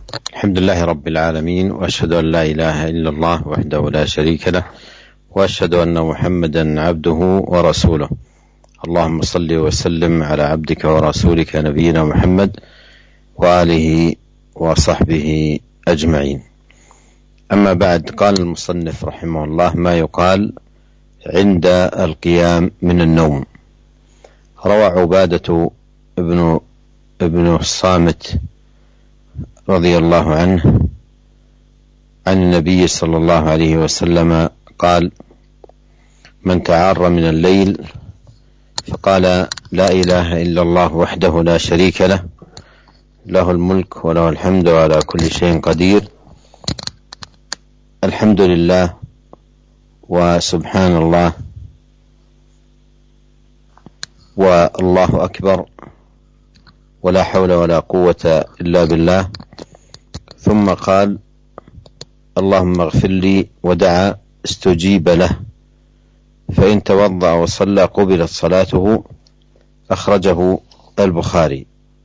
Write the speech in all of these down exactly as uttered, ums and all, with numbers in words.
الحمد لله رب العالمين، وأشهد أن لا إله إلا الله وحده لا شريك له، وأشهد أن محمدا عبده ورسوله. اللهم صل وسلم على عبدك ورسولك نبينا محمد وآله وصحبه أجمعين. أما بعد، قال المصنف رحمه الله: ما يقال عند القيام من النوم. روى عبادة ابن ابن الصامت رضي الله عنه عن النبي صلى الله عليه وسلم قال: من تعار من الليل فقال لا إله إلا الله وحده لا شريك له، له الملك وله الحمد وعلى كل شيء قدير، الحمد لله وسبحان الله والله أكبر ولا حول ولا قوة إلا بالله، ثم قال: اللهم اغفر لي، ودعا استجيب له، فإن توضأ وصلى قبلت صلاته. أخرجه البخاري.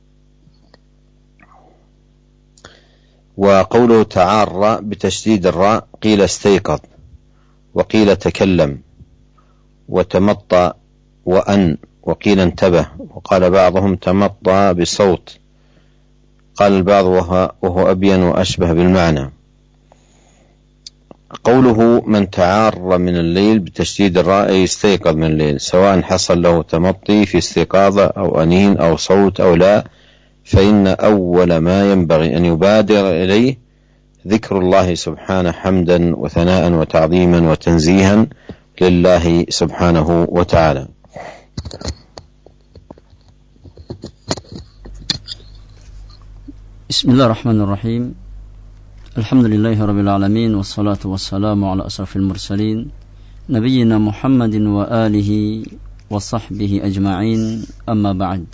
وقوله تعار بتشديد الراء قيل استيقظ، وقيل تكلم، وتمطى، وأن، وقيل انتبه، وقال بعضهم تمطى بصوت، قال البعض وهو, وهو أبين وأشبه بالمعنى. قوله من تعار من الليل بتشديد الراء يستيقظ من الليل، سواء حصل له تمطي في استيقاظة أو أنين أو صوت أو لا، فإن أول ما ينبغي أن يبادر إليه ذكر الله سبحانه حمدا وثناء وتعظيما وتنزيها لله سبحانه وتعالى. Bismillahirrahmanirrahim. Alhamdulillahirrabbilalamin, wassalatu wassalamu ala asrafil mursalin, nabiyyina Muhammadin wa alihi wa sahbihi ajma'in, amma ba'd.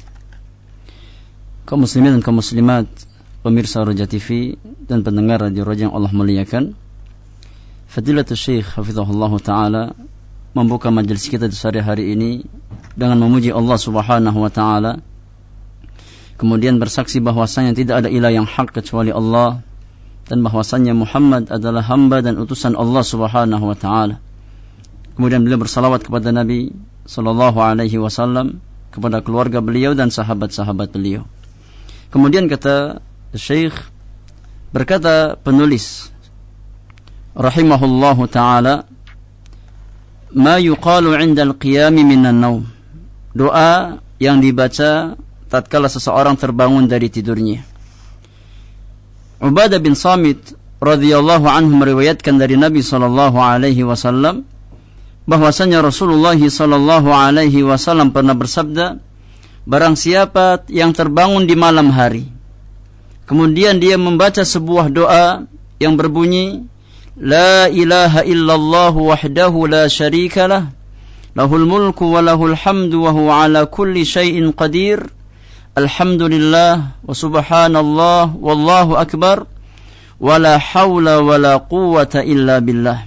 Kaum muslimin dan kaum muslimat, pemirsa Roja T V dan pendengar Radio Roja yang Allah muliakan, Fadilatul Syekh hafizahullah ta'ala membuka majelis kita di sore hari ini dengan memuji Allah subhanahu wa ta'ala, kemudian bersaksi bahwasanya tidak ada ilah yang hak kecuali Allah, dan bahwasanya Muhammad adalah hamba dan utusan Allah subhanahu wa ta'ala. Kemudian beliau bersalawat kepada Nabi sallallahu alaihi wasallam, kepada keluarga beliau dan sahabat-sahabat beliau. Kemudian kata Syekh, berkata penulis rahimahullahu ta'ala, ma yuqalu 'inda al-qiyami minan naum, doa yang dibaca tatkala seseorang terbangun dari tidurnya. Ubadah bin Samit radhiyallahu anhu meriwayatkan dari Nabi sallallahu alaihi wasallam bahwasanya Rasulullah sallallahu alaihi wasallam pernah bersabda, barang siapa yang terbangun di malam hari kemudian dia membaca sebuah doa yang berbunyi la ilaha illallah wahdahu la syarika lah, lahul mulku wa lahul hamdu wa huwa ala kulli syai'in qadir, alhamdulillah wa subhanallah wallahu akbar wala hawla wala quwwata illa billah.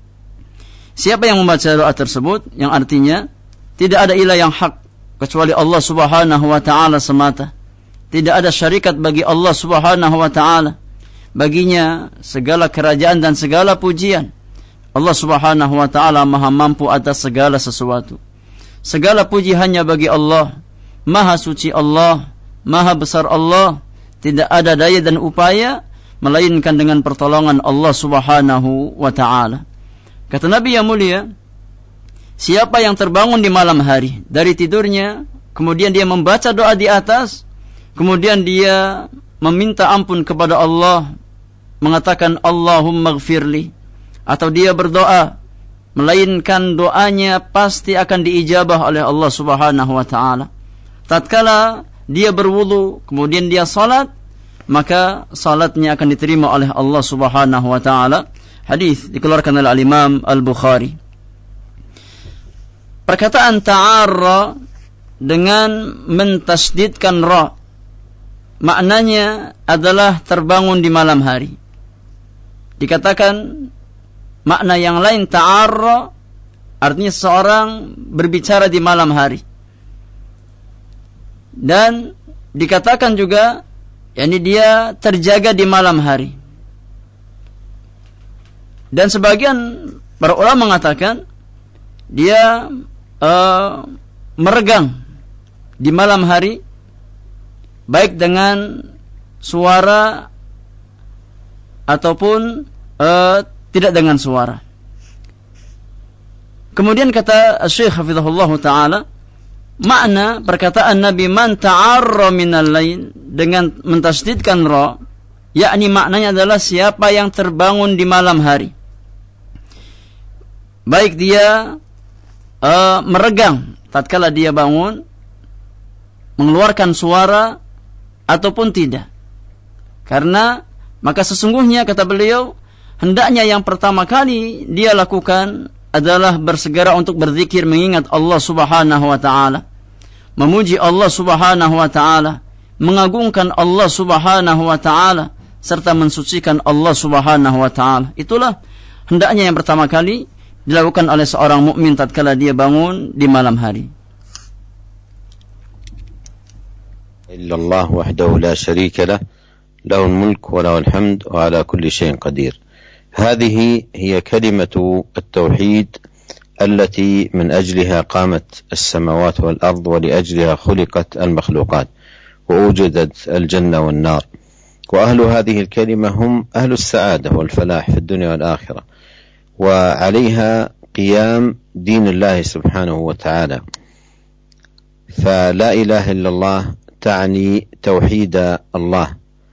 Siapa yang membaca doa tersebut, yang artinya tidak ada ilah yang hak kecuali Allah subhanahu wa ta'ala semata, tidak ada syarikat bagi Allah subhanahu wa ta'ala, baginya segala kerajaan dan segala pujian, Allah subhanahu wa ta'ala maha mampu atas segala sesuatu, segala puji hanya bagi Allah, maha suci Allah, maha besar Allah, tidak ada daya dan upaya melainkan dengan pertolongan Allah subhanahu wa ta'ala. Kata Nabi yang mulia, siapa yang terbangun di malam hari dari tidurnya, kemudian dia membaca doa di atas, kemudian dia meminta ampun kepada Allah, mengatakan Allahumma gfirli, atau dia berdoa, melainkan doanya pasti akan diijabah oleh Allah subhanahu wa ta'ala. Tatkala dia berwudu, kemudian dia salat, maka salatnya akan diterima oleh Allah subhanahu wa ta'ala. Hadis dikeluarkan oleh Al-Imam Al-Bukhari. Perkataan ta'arra dengan mentasdidkan ra, maknanya adalah terbangun di malam hari. Dikatakan makna yang lain ta'arra artinya seseorang berbicara di malam hari. Dan dikatakan juga yakni dia terjaga di malam hari. Dan sebagian para ulama mengatakan dia uh, meregang di malam hari, baik dengan suara ataupun uh, tidak dengan suara. Kemudian kata Syekh hafizahullah ta'ala, makna perkataan Nabi man ta'arra minal lail dengan mentasdidkan ra, yakni maknanya adalah siapa yang terbangun di malam hari, baik dia uh, meregang tatkala dia bangun, mengeluarkan suara ataupun tidak. Karena maka sesungguhnya kata beliau, hendaknya yang pertama kali dia lakukan adalah bersegera untuk berzikir, mengingat Allah Subhanahu wa taala, memuji Allah Subhanahu wa taala, mengagungkan Allah Subhanahu wa taala, serta mensucikan Allah Subhanahu wa taala. Itulah hendaknya yang pertama kali dilakukan oleh seorang mukmin tatkala dia bangun di malam hari. Illallah wahdahu la syarika lah, lahul mulk wa lahul hamd wa ala kulli syai'in qadir. هذه هي كلمة التوحيد التي من أجلها قامت السماوات والأرض ولأجلها خلقت المخلوقات ووجدت الجنة والنار، وأهل هذه الكلمة هم أهل السعادة والفلاح في الدنيا والآخرة، وعليها قيام دين الله سبحانه وتعالى. فلا إله إلا الله تعني توحيد الله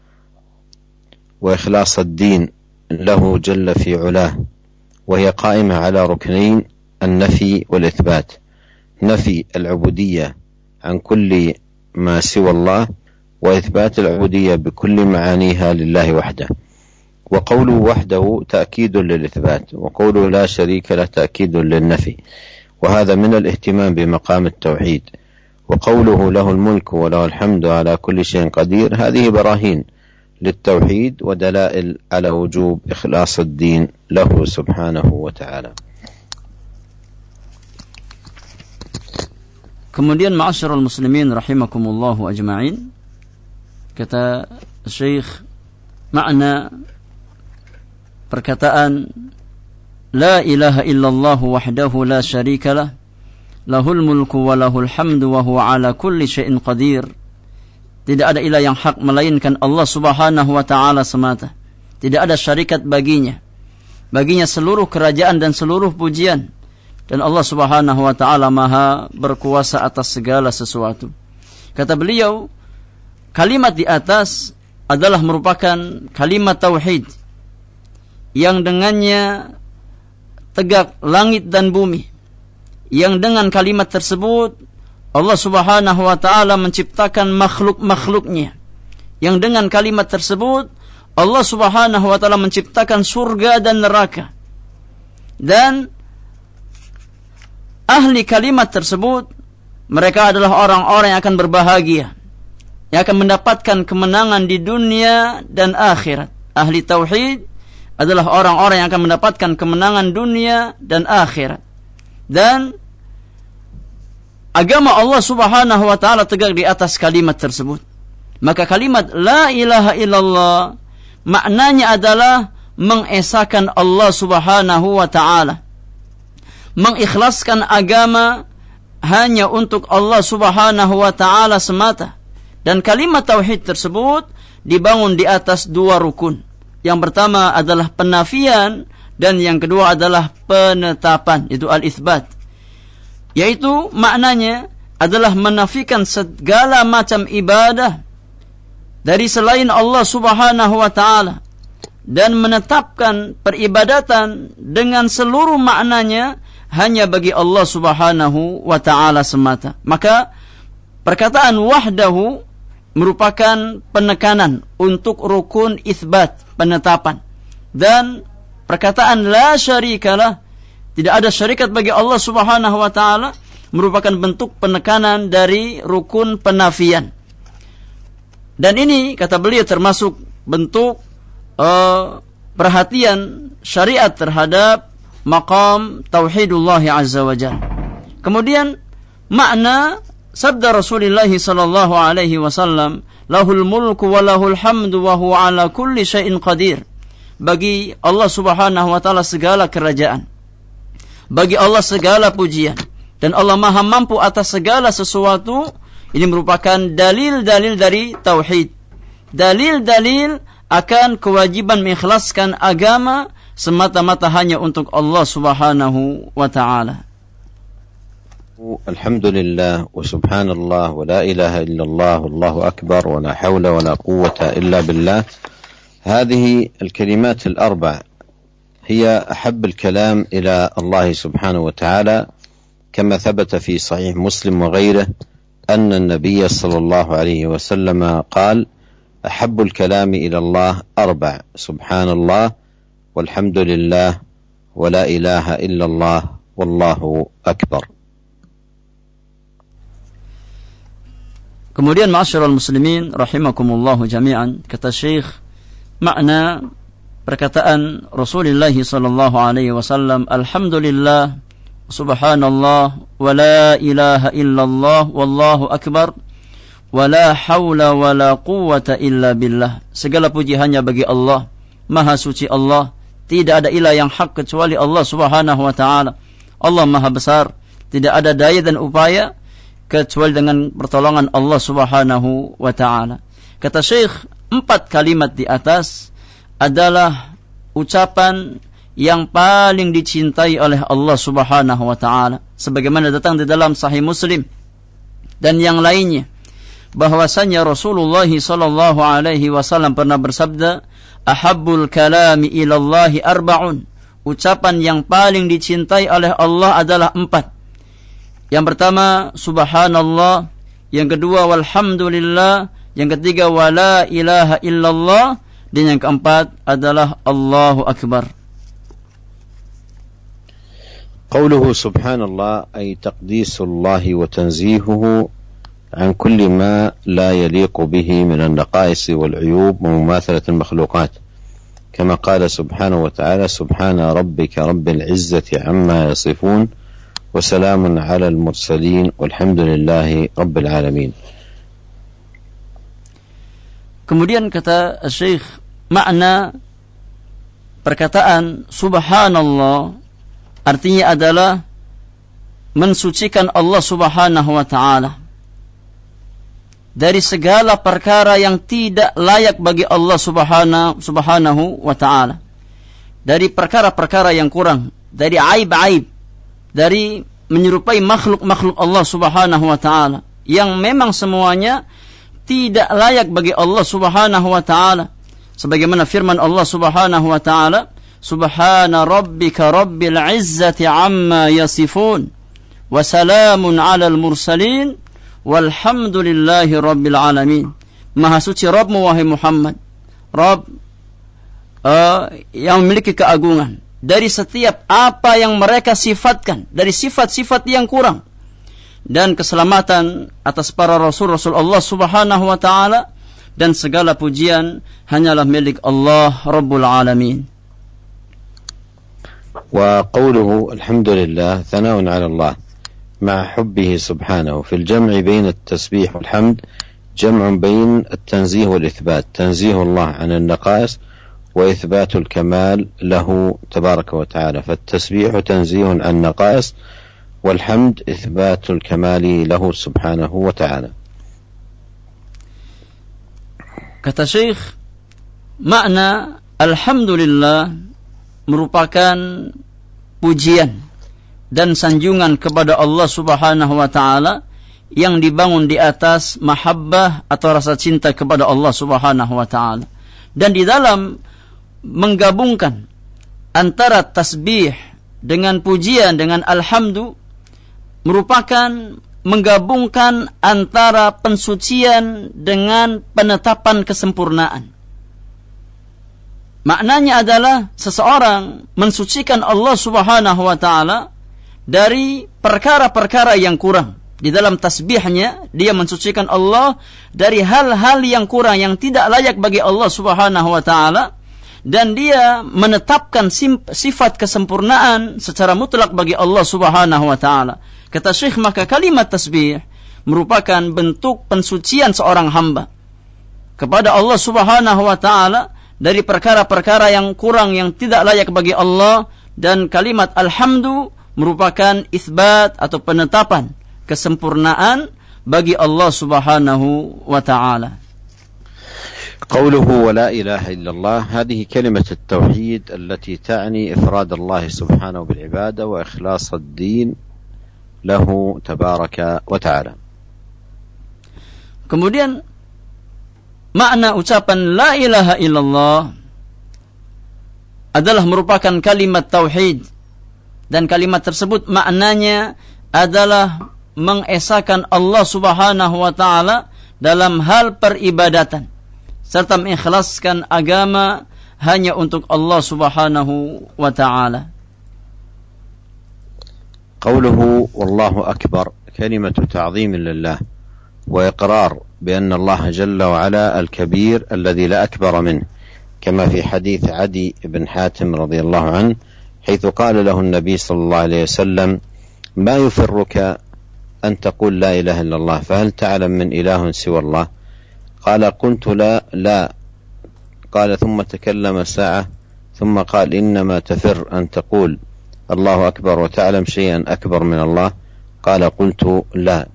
وإخلاص الدين له جل في علاه، وهي قائمة على ركنين: النفي والإثبات، نفي العبودية عن كل ما سوى الله، وإثبات العبودية بكل معانيها لله وحده. وقوله وحده تأكيد للإثبات، وقوله لا شريك له تأكيد للنفي، وهذا من الاهتمام بمقام التوحيد. وقوله له الملك وله الحمد على كل شيء قدير، هذه براهين للتوحيد ودلائل على وجوب إخلاص الدين له سبحانه وتعالى. Kemudian ma'asyiral muslimin rahimakumullahu ajma'in, kata Syekh, makna perkataan la ilaha illallah wahdahu la syarika lah, lahul mulku wa lahul hamdu wa huwa ala kulli syai'in qadir. Tidak ada ilah yang hak melainkan Allah Subhanahu wa taala semata. Tidak ada syarikat baginya. Baginya seluruh kerajaan dan seluruh pujian. Dan Allah Subhanahu wa taala Maha berkuasa atas segala sesuatu. Kata beliau, kalimat di atas adalah merupakan kalimat tauhid yang dengannya tegak langit dan bumi. Yang dengan kalimat tersebut Allah Subhanahu wa taala menciptakan makhluk-makhluknya. Yang dengan kalimat tersebut Allah Subhanahu wa taala menciptakan surga dan neraka. Dan ahli kalimat tersebut, mereka adalah orang-orang yang akan berbahagia, yang akan mendapatkan kemenangan di dunia dan akhirat. Ahli tauhid adalah orang-orang yang akan mendapatkan kemenangan dunia dan akhirat. Dan agama Allah Subhanahu wa taala tegak di atas kalimat tersebut. Maka kalimat la ilaha illallah maknanya adalah mengesahkan Allah Subhanahu wa taala, mengikhlaskan agama hanya untuk Allah Subhanahu wa taala semata. Dan kalimat tauhid tersebut dibangun di atas dua rukun. Yang pertama adalah penafian dan yang kedua adalah penetapan, itu al-itsbat. Yaitu maknanya adalah menafikan segala macam ibadah dari selain Allah Subhanahu wa taala dan menetapkan peribadatan dengan seluruh maknanya hanya bagi Allah Subhanahu wa taala semata. Maka perkataan wahdahu merupakan penekanan untuk rukun itsbat, penetapan. Dan perkataan la syarikalah, tidak ada syarikat bagi Allah Subhanahu wa taala, merupakan bentuk penekanan dari rukun penafian. Dan ini kata beliau termasuk bentuk uh, perhatian syariat terhadap maqam tauhidullah azza wa jalla. Kemudian makna sabda Rasulullah sallallahu alaihi wasallam lahul mulku wa lahul hamdu wa huwa ala kulli syai'in qadir. Bagi Allah Subhanahu wa taala segala kerajaan, bagi Allah segala pujian, dan Allah maha mampu atas segala sesuatu. Ini merupakan dalil-dalil dari tauhid, dalil-dalil akan kewajiban mengikhlaskan agama semata-mata hanya untuk Allah Subhanahu wa ta'ala. Alhamdulillah wa subhanallah wa la ilaha illallah wallahu akbar wa la hawla wa la quwwata illa billah. هذه الكلمات الأربع هي أحب الكلام إلى الله سبحانه وتعالى، كما ثبت في صحيح مسلم وغيره أن النبي صلى الله عليه وسلم قال: أحب الكلام إلى الله أربع: سبحان الله والحمد لله ولا إله إلا الله والله أكبر. Kemudian ma'asyiral muslimin rahimakumullahu jami'an, kata Syekh, makna perkataan Rasulullah sallallahu alaihi wasallam, alhamdulillah, subhanallah, wa la ilaha illallah, wallahu akbar, wa la hawla wa la quwwata illa billah. Segala puji hanya bagi Allah, maha suci Allah, tidak ada ilah yang hak kecuali Allah Subhanahu wa ta'ala. Allah maha besar, tidak ada daya dan upaya kecuali dengan pertolongan Allah Subhanahu wa ta'ala. Kata Syekh, empat kalimat di atas adalah ucapan yang paling dicintai oleh Allah Subhanahu wa ta'ala, sebagaimana datang di dalam Sahih Muslim dan yang lainnya, bahwasanya Rasulullah sallallahu alaihi wasallam pernah bersabda, ahabbul kalami ilallahi arba'un. Ucapan yang paling dicintai oleh Allah adalah empat. Yang pertama subhanallah, yang kedua walhamdulillah, yang ketiga wala ilaha illallah, dan yang keempat adalah Allahu akbar. قوله سبحان الله أي تقديس الله وتنزيهه عن كل ما لا يليق به من النقائص والعيوب ومماثلة المخلوقات، كما قال سبحانه وتعالى: سبحان ربك رب العزة عما يصفون وسلام على المرسلين والحمد لله رب العالمين. Kemudian kata Syekh, makna perkataan subhanallah artinya adalah mensucikan Allah Subhanahu wa ta'ala dari segala perkara yang tidak layak bagi Allah Subhanahu, subhanahu wa ta'ala, dari perkara-perkara yang kurang, dari aib-aib, dari menyerupai makhluk-makhluk Allah Subhanahu wa ta'ala yang memang semuanya tidak layak bagi Allah Subhanahu wa ta'ala, sebagaimana firman Allah Subhanahu wa ta'ala, subhana rabbika rabbil izzati amma yasifun wa salamun alal mursalin walhamdulillahi rabbil alamin. Maha suci Rabbmu wahai Muhammad, Rabb uh, yang memiliki keagungan dari setiap apa yang mereka sifatkan, dari sifat-sifat yang kurang, dan keselamatan atas para rasul-rasul Allah Subhanahu wa ta'ala, dan segala pujian hanyalah milik Allah Rabbul Alamin. وقوله الحمد لله ثناء على الله مع حبه سبحانه، في الجمع بين التسبيح والحمد جمع بين التنزيه والإثبات، تنزيه الله عن النقائص وإثبات الكمال له تبارك وتعالى، فالتسبيح تنزيه عن النقائص والحمد إثبات الكمال له سبحانه وتعالى. Kata Syekh, makna alhamdulillah merupakan pujian dan sanjungan kepada Allah Subhanahu wa ta'ala yang dibangun di atas mahabbah atau rasa cinta kepada Allah Subhanahu wa ta'ala, dan di dalam menggabungkan antara tasbih dengan pujian dengan alhamdu merupakan menggabungkan antara pensucian dengan penetapan kesempurnaan. Maknanya adalah seseorang mensucikan Allah Subhanahu wa ta'ala dari perkara-perkara yang kurang. Di dalam tasbihnya dia mensucikan Allah dari hal-hal yang kurang yang tidak layak bagi Allah Subhanahu wa ta'ala, dan dia menetapkan sifat kesempurnaan secara mutlak bagi Allah Subhanahu wa ta'ala. Kata Syekh, maka kalimat tasbih merupakan bentuk pensucian seorang hamba kepada Allah Subhanahu wa taala dari perkara-perkara yang kurang yang tidak layak bagi Allah, dan kalimat alhamdu merupakan isbat atau penetapan kesempurnaan bagi Allah Subhanahu wa taala. قوله ولا إله إلا الله هذه كلمة التوحيد التي تعني إفراد الله سبحانه بالعبادة وإخلاص الدين له تبارك وتعالى. Kemudian makna ucapan la ilaha illallah adalah merupakan kalimat tauhid, dan kalimat tersebut maknanya adalah mengesahkan Allah Subhanahu wa taala dalam hal peribadatan serta mengikhlaskan agama hanya untuk Allah Subhanahu wa taala. قوله والله أكبر كلمة تعظيم لله وإقرار بأن الله جل وعلا الكبير الذي لا أكبر منه، كما في حديث عدي بن حاتم رضي الله عنه حيث قال له النبي صلى الله عليه وسلم ما يفرك أن تقول لا إله إلا الله فهل تعلم من إله سوى الله؟ قال قلت لا لا قال ثم تكلم ساعة ثم قال إنما تفر أن تقول الله أكبر وتعلم شيئا أكبر من الله؟ قال قلت لا.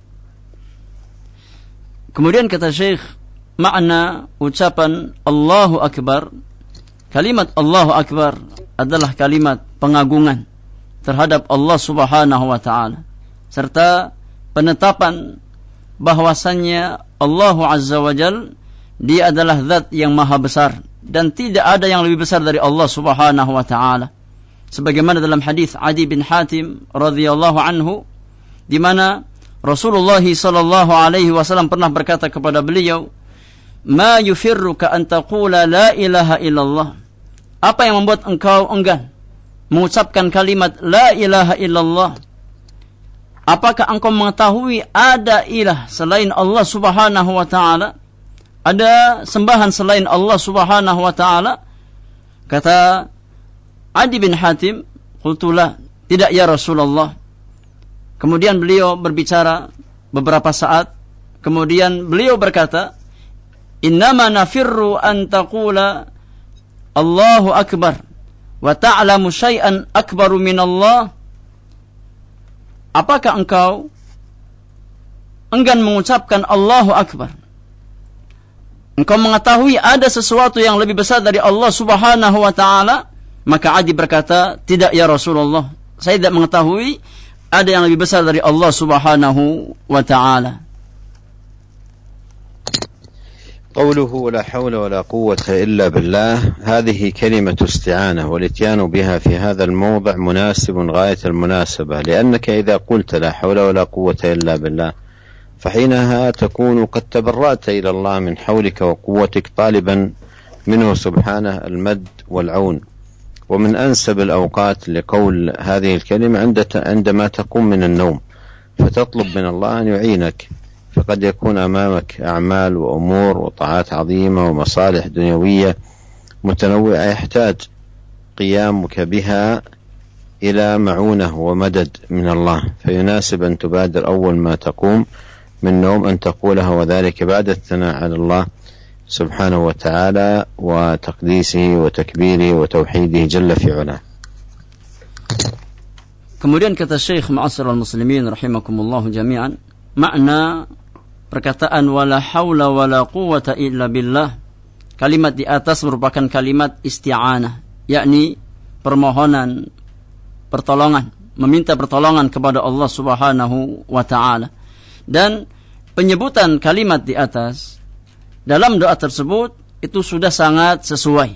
Kemudian kata Syekh, makna ucapan Allahu Akbar, kalimat Allahu Akbar adalah kalimat pengagungan terhadap Allah Subhanahu wa taala serta penetapan bahwasannya Allah Azza wa Jal Dia adalah zat yang maha besar dan tidak ada yang lebih besar dari Allah Subhanahu wa taala. Sebagaimana dalam hadis Adi bin Hatim radhiyallahu anhu, di mana Rasulullah sallallahu alaihi wasallam pernah berkata kepada beliau, "Ma yufirruka an taqula la ilaha illallah." Apa yang membuat engkau enggan mengucapkan kalimat la ilaha illallah? Apakah engkau mengetahui ada ilah selain Allah Subhanahu wa taala? Ada sembahan selain Allah Subhanahu wa taala? Kata Adi bin Hatim, "Qultu la." Tidak ya Rasulullah. Kemudian beliau berbicara beberapa saat, kemudian beliau berkata, "Innama nafirru an taqula Allahu akbar wa ta'lamu syai'an akbaru min Allah." Apakah engkau enggan mengucapkan Allahu Akbar? Engkau mengetahui ada sesuatu yang lebih besar dari Allah Subhanahu wa taala? Maka Adi berkata, "Tidak ya Rasulullah, saya tidak mengetahui ada yang lebih besar dari Allah Subhanahu wa taala." قوله ولا حول ولا قوة إلا بالله هذه كلمة استعانة، والاتيان بها في هذا الموضع مناسب غاية المناسبة، لأنك إذا قلت لا حول ولا قوة إلا بالله فحينها تكون قد تبرأت إلى الله من حولك وقوتك طالبا منه سبحانه المد والعون. ومن أنسب الأوقات لقول هذه الكلمة عندما تقوم من النوم فتطلب من الله أن يعينك، فقد يكون أمامك أعمال وأمور وطاعات عظيمة ومصالح دنيوية متنوعة يحتاج قيامك بها إلى معونة ومدد من الله، فيناسب أن تبادر أول ما تقوم من نوم أن تقولها، وذلك بعد الثناء على الله سبحانه وتعالى وتقديسه وتكبيره وتوحيده جل في علاه. Kemudian kata Syekh Ma'asyiral muslimin rahimakumullah jami'an, makna perkataan wala haula wala quwwata illa billah, kalimat di atas merupakan kalimat isti'anah, yakni permohonan pertolongan, meminta pertolongan kepada Allah Subhanahu wa taala. Dan penyebutan kalimat di atas dalam doa tersebut itu sudah sangat sesuai.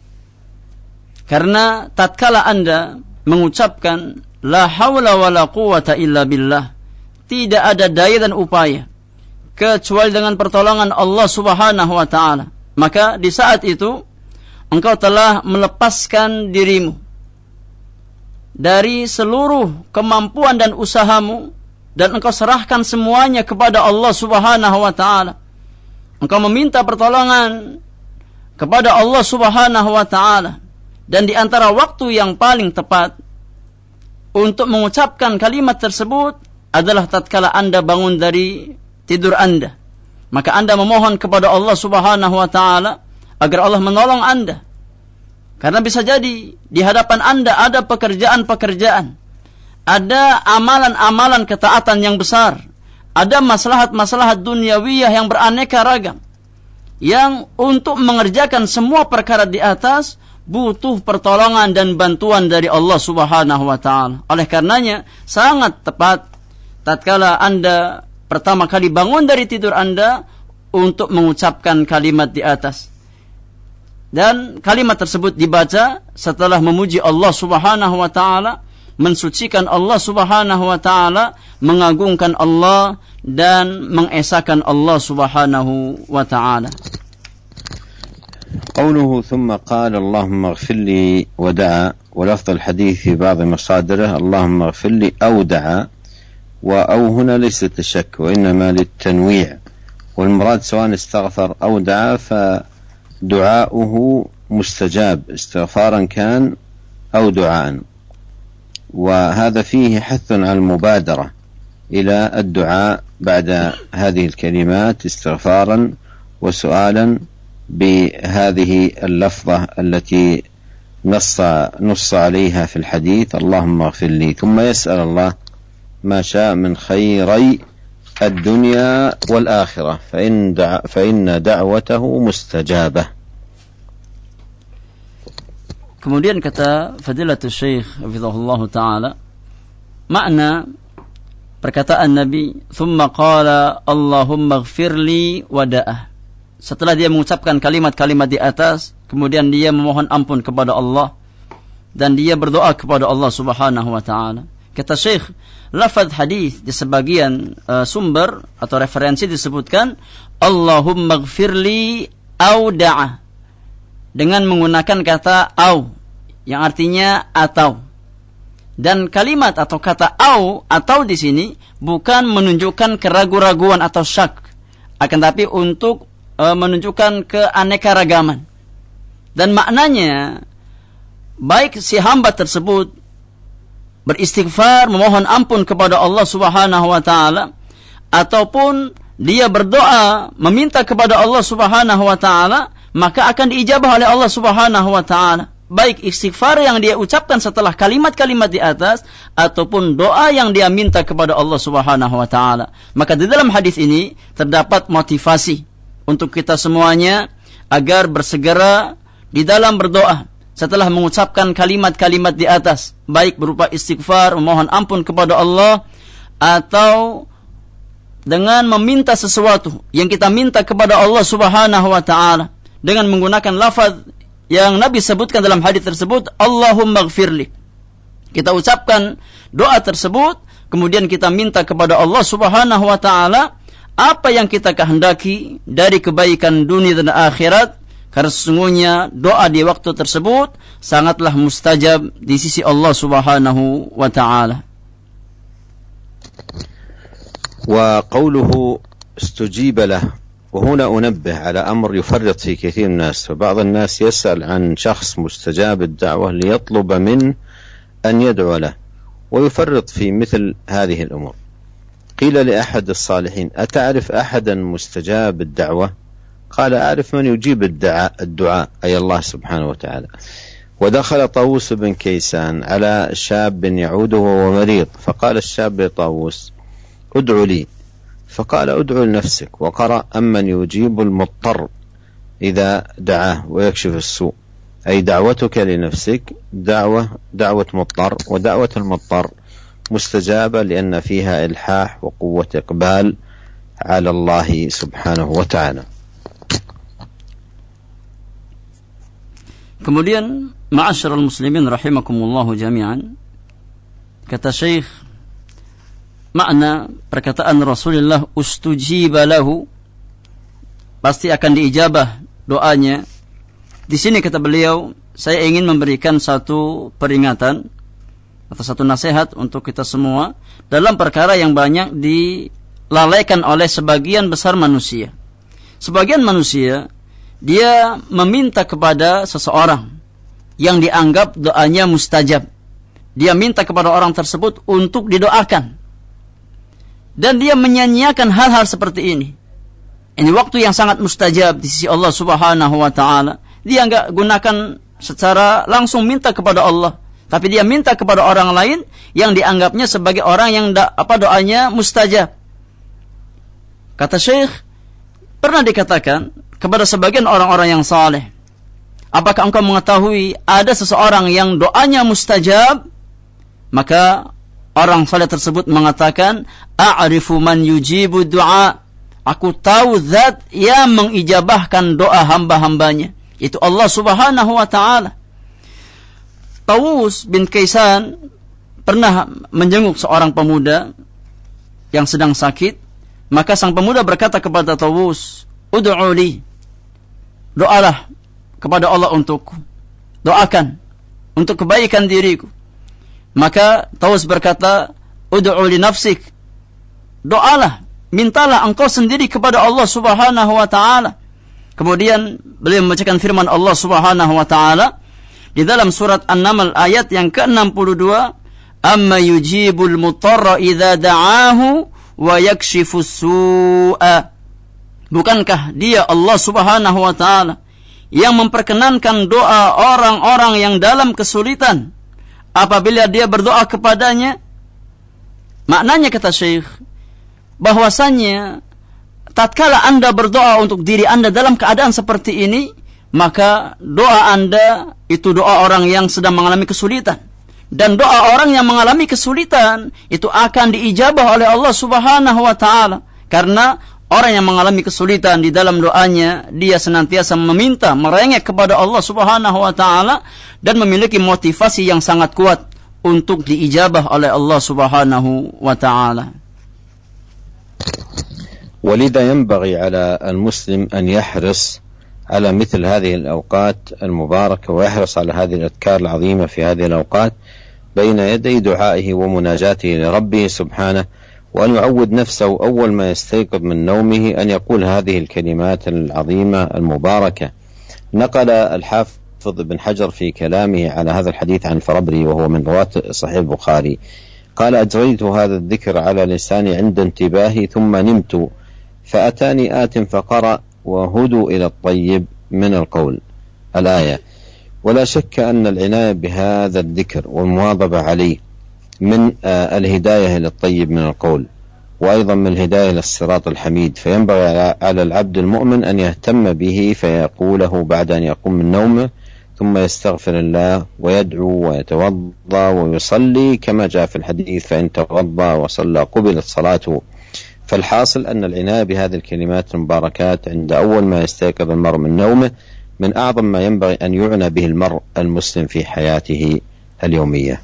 Karena tatkala Anda mengucapkan la haula wala quwwata illa billah, tidak ada daya dan upaya kecuali dengan pertolongan Allah Subhanahu wa taala, maka di saat itu engkau telah melepaskan dirimu dari seluruh kemampuan dan usahamu dan engkau serahkan semuanya kepada Allah Subhanahu wa taala. Engkau meminta pertolongan kepada Allah Subhanahu wa taala, dan di antara waktu yang paling tepat untuk mengucapkan kalimat tersebut adalah tatkala Anda bangun dari tidur Anda, maka Anda memohon kepada Allah Subhanahu wa taala agar Allah menolong Anda. Karena bisa jadi di hadapan Anda ada pekerjaan-pekerjaan, ada amalan-amalan ketaatan yang besar, ada maslahat-maslahat duniawiyah yang beraneka ragam, yang untuk mengerjakan semua perkara di atas butuh pertolongan dan bantuan dari Allah Subhanahu wa taala. Oleh karenanya sangat tepat tatkala Anda pertama kali bangun dari tidur Anda untuk mengucapkan kalimat di atas. Dan kalimat tersebut dibaca setelah memuji Allah Subhanahu wa taala, mensucikan Allah Subhanahu wa taala, mengagungkan Allah dan mengesahkan Allah Subhanahu wa taala. قوله ثم قال اللهم اغفر لي ودعا، ولفظ الحديث في بعض مصادره اللهم اغفر لي أو دعا، وأو هنا ليست الشك وإنما للتنويع، والمراد سواء استغفر أو دعا فدعاؤه مستجاب استغفارا كان أو دعاء، وهذا فيه حث على المبادرة إلى الدعاء بعد هذه الكلمات استغفارا وسؤالا بهذه اللفظة التي نص نص عليها في الحديث اللهم اغفر لي، ثم يسأل الله ما شاء من خيري الدنيا والآخرة فإن دع فإن دعوته مستجابة. Kemudian kata Fadilatul Syekh hafizahullah taala, makna perkataan Nabi thumma qala Allahumma ighfirli wa da'ah, setelah dia mengucapkan kalimat-kalimat di atas, kemudian dia memohon ampun kepada Allah dan dia berdoa kepada Allah Subhanahu wa taala. Kata Syekh, lafaz hadis di sebagian uh, sumber atau referensi disebutkan Allahumma ighfirli au da'a, dengan menggunakan kata au yang artinya atau. Dan kalimat atau kata au atau di sini bukan menunjukkan keraguan-raguan atau syak, akan tapi untuk menunjukkan keanekaragaman. Dan maknanya baik si hamba tersebut beristighfar, memohon ampun kepada Allah Subhanahu wa taala, ataupun dia berdoa meminta kepada Allah Subhanahu wa taala, maka akan diijabah oleh Allah Subhanahu wa taala. Baik istighfar yang dia ucapkan setelah kalimat-kalimat di atas ataupun doa yang dia minta kepada Allah Subhanahu wa taala. Maka di dalam hadis ini terdapat motivasi untuk kita semuanya agar bersegera di dalam berdoa setelah mengucapkan kalimat-kalimat di atas, baik berupa istighfar, memohon ampun kepada Allah, atau dengan meminta sesuatu yang kita minta kepada Allah Subhanahu wa taala dengan menggunakan lafaz yang Nabi sebutkan dalam hadis tersebut, Allahumma ighfirli. Kita ucapkan doa tersebut, kemudian kita minta kepada Allah Subhanahu wa taala apa yang kita kehendaki dari kebaikan dunia dan akhirat, karena sesungguhnya doa di waktu tersebut sangatlah mustajab di sisi Allah Subhanahu wa taala. وقوله استجيب له، وهنا أنبه على أمر يفرط في كثير من الناس، فبعض الناس يسأل عن شخص مستجاب الدعوة ليطلب منه أن يدعو له ويفرط في مثل هذه الأمور. قيل لأحد الصالحين أتعرف أحدا مستجاب الدعوة؟ قال أعرف من يجيب الدعاء, الدعاء أي الله سبحانه وتعالى. ودخل طاووس بن كيسان على شاب يعوده وهو مريض، فقال الشاب لطاووس ادعو لي، فقال ادعو لنفسك، وقرأ أمن يجيب المضطر إذا دعاه ويكشف السوء، أي دعوتك لنفسك دعوة دعوة مضطر، ودعوة المضطر مستجابة لأن فيها إلحاح وقوة إقبال على الله سبحانه وتعالى. Kemudian ma'asyiral muslimin rahimakumullahu jami'an, kata Syekh, makna perkataan Rasulullah ustujiba lahu, pasti akan diijabah doanya. Di sini kata beliau, saya ingin memberikan satu peringatan atau satu nasihat untuk kita semua dalam perkara yang banyak dilalaikan oleh sebagian besar manusia. Sebagian manusia dia meminta kepada seseorang yang dianggap doanya mustajab. Dia minta kepada orang tersebut untuk didoakan. Dan dia menyanyiakan hal-hal seperti ini. Ini waktu yang sangat mustajab di sisi Allah Subhanahu wa taala. Dia enggak gunakan secara langsung minta kepada Allah, tapi dia minta kepada orang lain yang dianggapnya sebagai orang yang da, apa doanya mustajab. Kata Syekh, pernah dikatakan kepada sebagian orang-orang yang saleh, apakah engkau mengetahui ada seseorang yang doanya mustajab? Maka orang saleh tersebut mengatakan, a'rifu man yujibu du'a. Aku tahu zat yang mengijabahkan doa hamba-hambanya, itu Allah Subhanahu wa taala. Tawus bin Kaisan pernah menjenguk seorang pemuda yang sedang sakit. Maka sang pemuda berkata kepada Tawus, ud'u li, doalah kepada Allah untukku, doakan untuk kebaikan diriku. Maka Tawus berkata, ud'u li nafsik, doalah, mintalah engkau sendiri kepada Allah Subhanahu wa taala. Kemudian beliau membacakan firman Allah Subhanahu wa taala di dalam surat An-Naml ayat yang ke enam puluh dua, amma yujibul mutarra idza da'ahu wa yakshifus su'a. Bukankah dia Allah Subhanahu wa taala yang memperkenankan doa orang-orang yang dalam kesulitan apabila dia berdoa kepadanya? Maknanya, kata Syekh, bahwasannya tatkala Anda berdoa untuk diri Anda dalam keadaan seperti ini, maka doa Anda itu doa orang yang sedang mengalami kesulitan. Dan doa orang yang mengalami kesulitan itu akan diijabah oleh Allah Subhanahu wa taala. Karena orang yang mengalami kesulitan di dalam doanya, dia senantiasa meminta, merengek kepada Allah Subhanahu wa taala dan memiliki motivasi yang sangat kuat untuk diijabah oleh Allah Subhanahu wa taala. ولذا ينبغي على المسلم أن يحرص على مثل هذه الأوقات المباركة، ويحرص على هذه الأذكار العظيمة في هذه الأوقات بين يدي دعائه ومناجاته لربه سبحانه، وأن يعود نفسه أول ما يستيقظ من نومه أن يقول هذه الكلمات العظيمة المباركة. نقل الحافظ ابن حجر في كلامه على هذا الحديث عن الفربري وهو من رواة صحيح البخاري، قال أجريت هذا الذكر على لساني عند انتباهي ثم نمت فأتاني آت فقرأ وهدوا إلى الطيب من القول الآية. ولا شك أن العناية بهذا الذكر والمواظبة عليه من الهداية إلى الطيب من القول، وأيضا من الهداية إلى الصراط الحميد. فينبغي على العبد المؤمن أن يهتم به فيقوله بعد أن يقوم من نومه، ثم يستغفر الله ويدعو ويتوضأ ويصلي كما جاء في الحديث، فإن توضأ وصلى قبلت صلاته. فالحاصل أن العناية بهذه الكلمات المباركات عند أول ما يستيقظ المرء من نومه من أعظم ما ينبغي أن يعنى به المرء المسلم في حياته اليومية.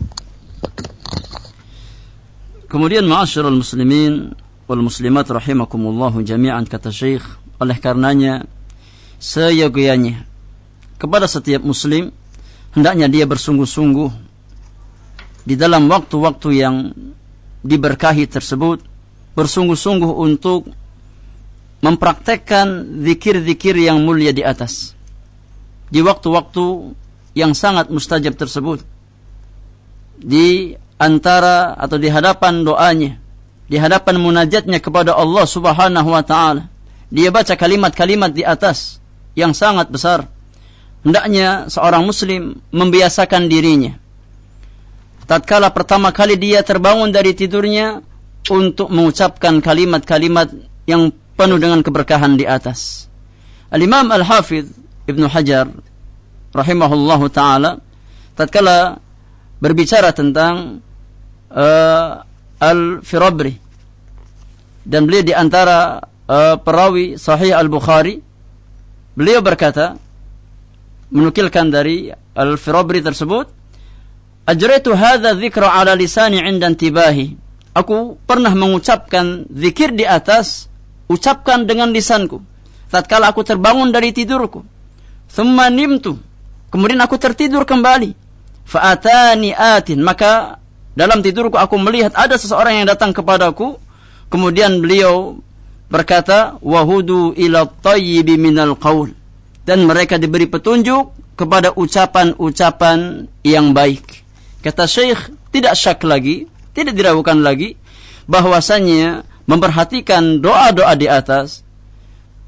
Kemudian ma'asyiral muslimin wal muslimat rahimakumullahu jami'an, kata Syekh, oleh karenanya seyogyanya kepada setiap muslim hendaknya dia bersungguh-sungguh di dalam waktu-waktu yang diberkahi tersebut, bersungguh-sungguh untuk mempraktekkan zikir-zikir yang mulia di atas di waktu-waktu yang sangat mustajab tersebut, di antara atau di hadapan doanya, di hadapan munajatnya kepada Allah Subhanahu wa taala, dia baca kalimat-kalimat di atas yang sangat besar. Hendaknya seorang muslim membiasakan dirinya tatkala pertama kali dia terbangun dari tidurnya untuk mengucapkan kalimat-kalimat yang penuh dengan keberkahan di atas. Al-Imam Al-Hafidh Ibnu Hajar rahimahullahu taala tatkala berbicara tentang uh, Al-Firabri, dan beliau di antara uh, perawi Sahih Al-Bukhari, beliau berkata, menukilkan dari Al-Firabri tersebut, ajraitu hadza dzikra ala lisani 'inda intibahi. Aku pernah mengucapkan zikir di atas, ucapkan dengan lisanku tatkala aku terbangun dari tidurku. Thumma nimtu, kemudian aku tertidur kembali. Fa atani atin, maka dalam tidurku aku melihat ada seseorang yang datang kepadaku. Kemudian beliau berkata, wahudu ila tayyibi minal qaul, dan mereka diberi petunjuk kepada ucapan-ucapan yang baik. Kata Syekh, tidak syak lagi, tidak diragukan lagi bahwasannya memperhatikan doa-doa di atas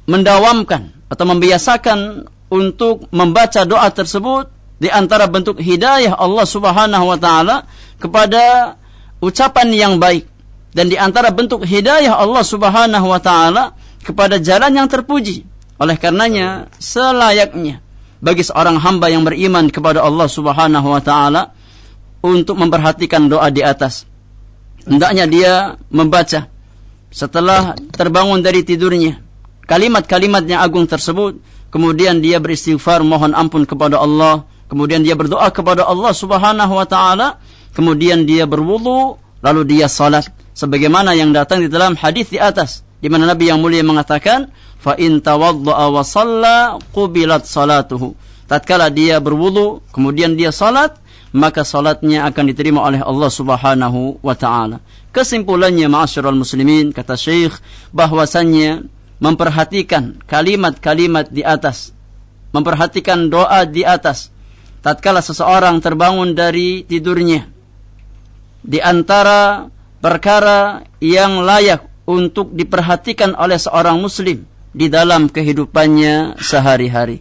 mendawamkan atau membiasakan untuk membaca doa tersebut di antara bentuk hidayah Allah Subhanahu wa taala kepada ucapan yang baik, dan di antara bentuk hidayah Allah Subhanahu wa taala kepada jalan yang terpuji. Oleh karenanya selayaknya bagi seorang hamba yang beriman kepada Allah Subhanahu wa taala untuk memperhatikan doa di atas. Hendaknya dia membaca setelah terbangun dari tidurnya kalimat-kalimat yang agung tersebut, kemudian dia beristighfar mohon ampun kepada Allah, kemudian dia berdoa kepada Allah Subhanahu wa taala, kemudian dia berwudu, lalu dia salat sebagaimana yang datang di dalam hadis di atas, di mana Nabi yang mulia mengatakan, fa in tawaddaa wa shalla qubilat salatuhu. Tatkala dia berwudu kemudian dia salat, maka salatnya akan diterima oleh Allah Subhanahu wa taala. Kesimpulannya ma'asyiral muslimin, kata Syekh, bahwasannya memperhatikan kalimat-kalimat di atas, memperhatikan doa di atas tatkala seseorang terbangun dari tidurnya, di antara perkara yang layak untuk diperhatikan oleh seorang muslim di dalam kehidupannya sehari-hari.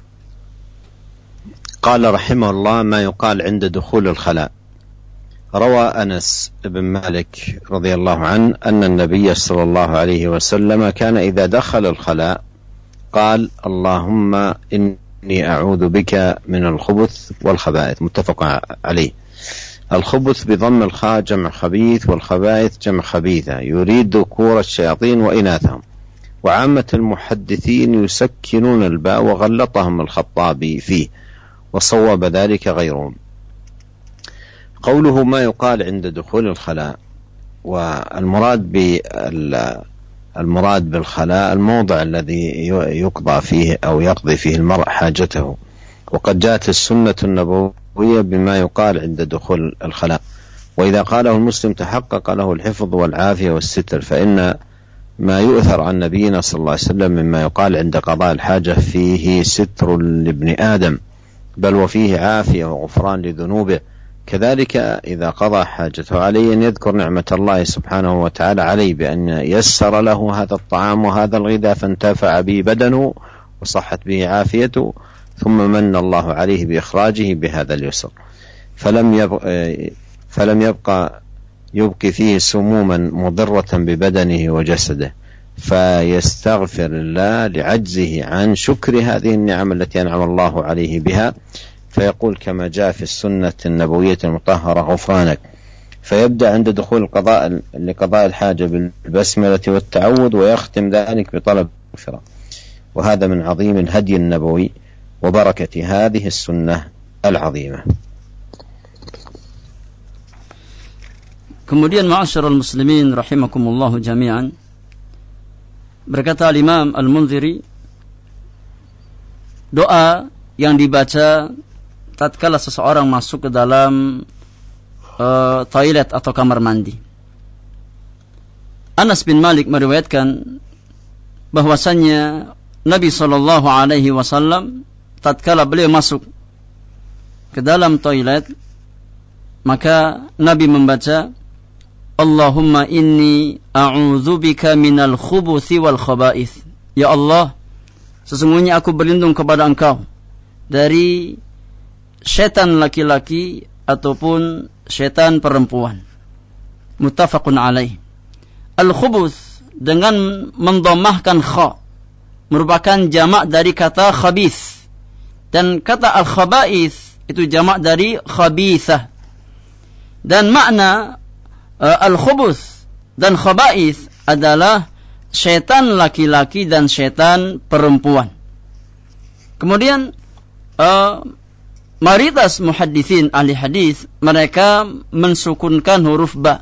قال رحمه الله ما يقال عند دخول الخلاء. روى أنس بن مالك رضي الله عنه أن النبي صلى الله عليه وسلم كان إذا دخل الخلاء قال اللهم إني أعوذ بك من الخبث والخبائث. متفق عليه. الخبث بضم الخاء جمع خبيث، والخبائث جمع خبيثة، يريد ذكور الشياطين وإناثهم. وعامة المحدثين يسكنون الباء وغلطهم الخطابي فيه، وصوب ذلك غيرهم. قوله ما يقال عند دخول الخلاء، والمراد بالمراد بالخلاء الموضع الذي يقضى فيه أو يقضي فيه المرء حاجته، وقد جاءت السنة النبوية بما يقال عند دخول الخلاء، وإذا قاله المسلم تحقق له الحفظ والعافية والستر، فإن ما يؤثر عن نبينا صلى الله عليه وسلم مما يقال عند قضاء الحاجة فيه ستر لابن آدم، بل وفيه عافية وغفران لذنوبه. كذلك إذا قضى حاجته عليه أن يذكر نعمة الله سبحانه وتعالى عليه بأن يسر له هذا الطعام وهذا الغذاء فانتفع به بدنه وصحت به عافيته، ثم من الله عليه بإخراجه بهذا اليسر، فلم يبقى, فلم يبقى يبقي فيه سموما مضرة ببدنه وجسده، فيستغفر الله لعجزه عن شكر هذه النعم التي أنعم الله عليه بها، فيقول كما جاء في السنة النبوية المطهرة غفرانك، فيبدأ عند دخول القضاء لقضاء الحاجة بالبسملة والتعوذ، ويختم ذلك بطلب المغفرة. وهذا من عظيم الهدي النبوي وبركة هذه السنة العظيمة. Kemudian ma'asyiral muslimin rahimakumullah jami'an, berkata Imam Al-Munziri, doa yang dibaca tatkala seseorang masuk ke dalam uh, toilet atau kamar mandi. Anas bin Malik meriwayatkan bahwasannya Nabi sallallahu alaihi wasallam tatkala beliau masuk ke dalam toilet, maka Nabi membaca Allahumma inni a'udzubika minal khubuthi wal khaba'ith. Ya Allah, sesungguhnya aku berlindung kepada Engkau dari syaitan laki-laki ataupun syaitan perempuan. Muttafaqun alaih. Al-khubuth dengan mendhammahkan kha merupakan jamak dari kata khabith, dan kata al-khaba'ith itu jamak dari khabithah. Dan makna uh, al-khubuth dan khaba'ith adalah syaitan laki-laki dan syaitan perempuan. Kemudian uh, mayoritas muhadditsin ahli hadis mereka mensukunkan huruf ba.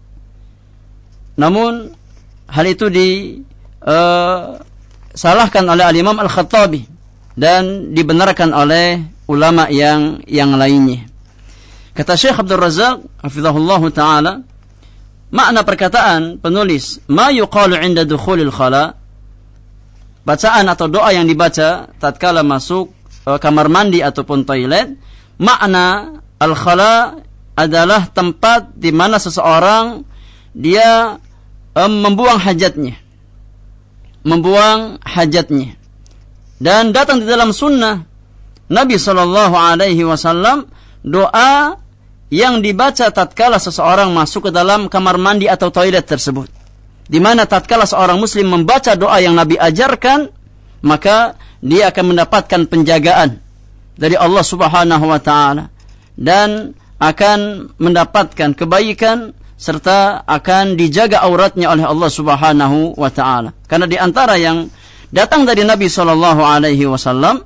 Namun hal itu disalahkan uh, oleh al-Imam Al-Khattabi dan dibenarkan oleh ulama yang yang lainnya. Kata Syekh Abdul Razak hafizahullahu taala, makna perkataan penulis ma yuqalu 'inda dukhulil khala, bacaan atau doa yang dibaca tatkala masuk uh, kamar mandi ataupun toilet, makna al-khala adalah tempat di mana seseorang dia um, membuang hajatnya. membuang hajatnya. Dan datang di dalam sunnah Nabi sallallahu alaihi wasallam doa yang dibaca tatkala seseorang masuk ke dalam kamar mandi atau toilet tersebut. Di mana tatkala seorang muslim membaca doa yang Nabi ajarkan, maka dia akan mendapatkan penjagaan dari Allah Subhanahu wa taala dan akan mendapatkan kebaikan serta akan dijaga auratnya oleh Allah Subhanahu wa taala. Karena di antara yang datang dari Nabi sallallahu alaihi wasallam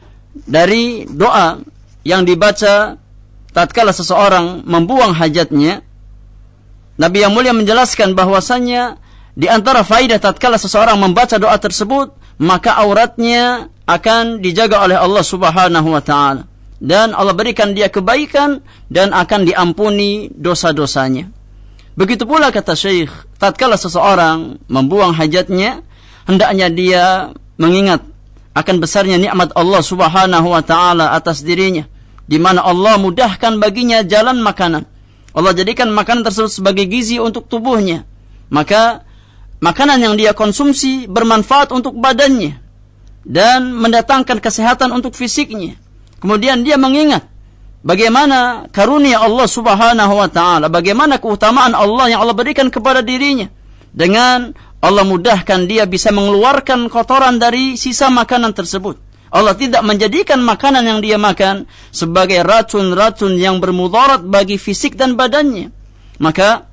dari doa yang dibaca tatkala seseorang membuang hajatnya, Nabi yang mulia menjelaskan bahwasannya di antara faidah tatkala seseorang membaca doa tersebut, maka auratnya akan dijaga oleh Allah Subhanahu wa taala dan Allah berikan dia kebaikan dan akan diampuni dosa-dosanya. Begitu pula kata Syekh, tatkala seseorang membuang hajatnya, hendaknya dia mengingat akan besarnya nikmat Allah Subhanahu wa taala atas dirinya, di mana Allah mudahkan baginya jalan makanan. Allah jadikan makanan tersebut sebagai gizi untuk tubuhnya. Maka makanan yang dia konsumsi bermanfaat untuk badannya dan mendatangkan kesehatan untuk fisiknya. Kemudian dia mengingat bagaimana karunia Allah Subhanahu wa taala, bagaimana keutamaan Allah yang Allah berikan kepada dirinya. Dengan Allah mudahkan dia bisa mengeluarkan kotoran dari sisa makanan tersebut. Allah tidak menjadikan makanan yang dia makan sebagai racun-racun yang bermudarat bagi fisik dan badannya. Maka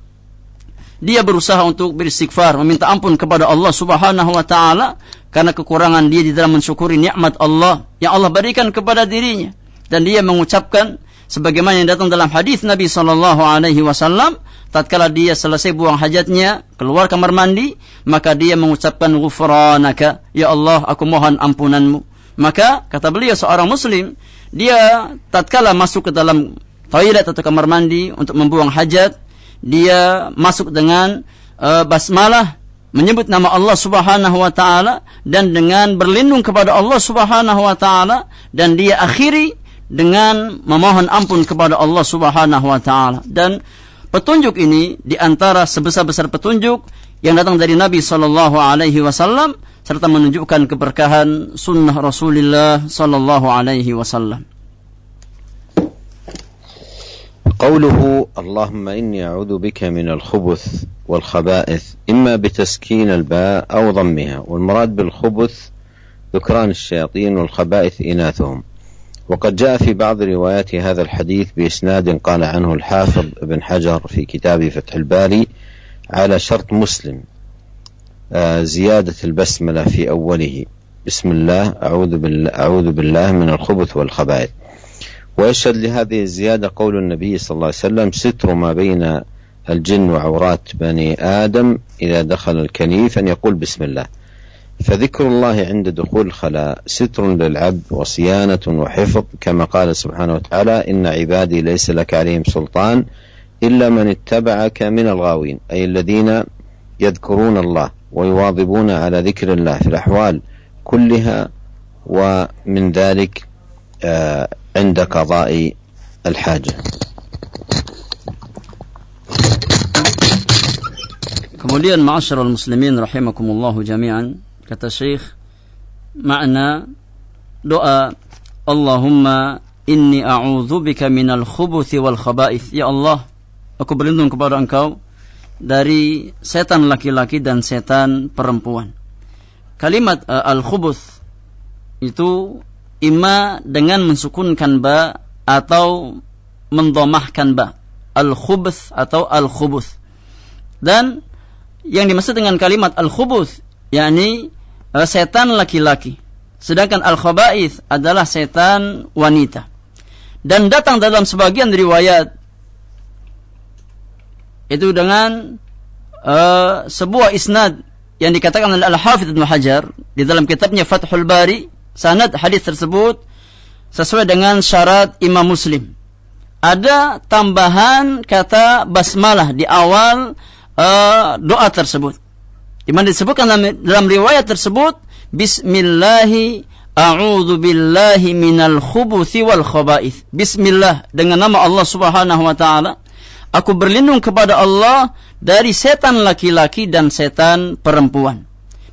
dia berusaha untuk beristighfar, meminta ampun kepada Allah Subhanahu wa taala karena kekurangan dia di dalam mensyukuri nikmat Allah yang Allah berikan kepada dirinya. Dan dia mengucapkan sebagaimana yang datang dalam hadis Nabi sallallahu alaihi wasallam, tatkala dia selesai buang hajatnya, keluar kamar mandi, maka dia mengucapkan ghufranaka, ya Allah, aku mohon ampunanmu. Maka kata beliau, seorang muslim dia tatkala masuk ke dalam toilet atau kamar mandi untuk membuang hajat, dia masuk dengan uh, basmalah, menyebut nama Allah Subhanahu wa taala dan dengan berlindung kepada Allah Subhanahu wa taala, dan dia akhiri dengan memohon ampun kepada Allah Subhanahu wa taala. Dan petunjuk ini di antara sebesar-besar petunjuk yang datang dari Nabi sallallahu alaihi wasallam serta menunjukkan keberkahan sunnah Rasulullah sallallahu alaihi wasallam. قوله اللهم إني أعوذ بك من الخبث والخبائث إما بتسكين الباء أو ضمها، والمراد بالخبث ذكران الشياطين والخبائث إناثهم. وقد جاء في بعض روايات هذا الحديث بإسناد قال عنه الحافظ ابن حجر في كتاب فتح الباري على شرط مسلم زيادة البسملة في أوله، بسم الله أعوذ بالله, أعوذ بالله من الخبث والخبائث. ويشهد لهذه الزيادة قول النبي صلى الله عليه وسلم ستر ما بين الجن وعورات بني آدم إذا دخل الكنيف أن يقول بسم الله. فذكر الله عند دخول الخلاء ستر للعبد وصيانة وحفظ، كما قال سبحانه وتعالى إن عبادي ليس لك عليهم سلطان إلا من اتبعك من الغاوين، أي الذين يذكرون الله ويواظبون على ذكر الله في الأحوال كلها، ومن ذلك عند قضاء الحاجة. Kemudian ma'asyiral muslimin rahimakumullahu jami'an, kata Syekh, makna doa Allahumma inni a'udzubika minal khubuthi wal khaba'ith, ya Allah, aku berlindung kepada Engkau dari setan laki-laki dan setan perempuan. Kalimat uh, al-khubuth itu imma dengan mensukunkan ba atau mendhamahkan ba, al-khubuth atau al-khubuth. Dan yang dimaksud dengan kalimat al-khubuth yakni uh, setan laki-laki, sedangkan al-khaba'ith adalah setan wanita. Dan datang dalam sebagian riwayat itu dengan uh, sebuah isnad yang dikatakan oleh Al-Hafidz Ibnu Hajar di dalam kitabnya Fathul Bari, sanad hadis tersebut sesuai dengan syarat Imam Muslim. Ada tambahan kata basmalah di awal uh, doa tersebut, di mana disebutkan dalam, dalam riwayat tersebut, Bismillahi a'udzu billahi minal khubuthi wal khaba'ith. Bismillah, dengan nama Allah Subhanahu wa taala, aku berlindung kepada Allah dari setan laki-laki dan setan perempuan.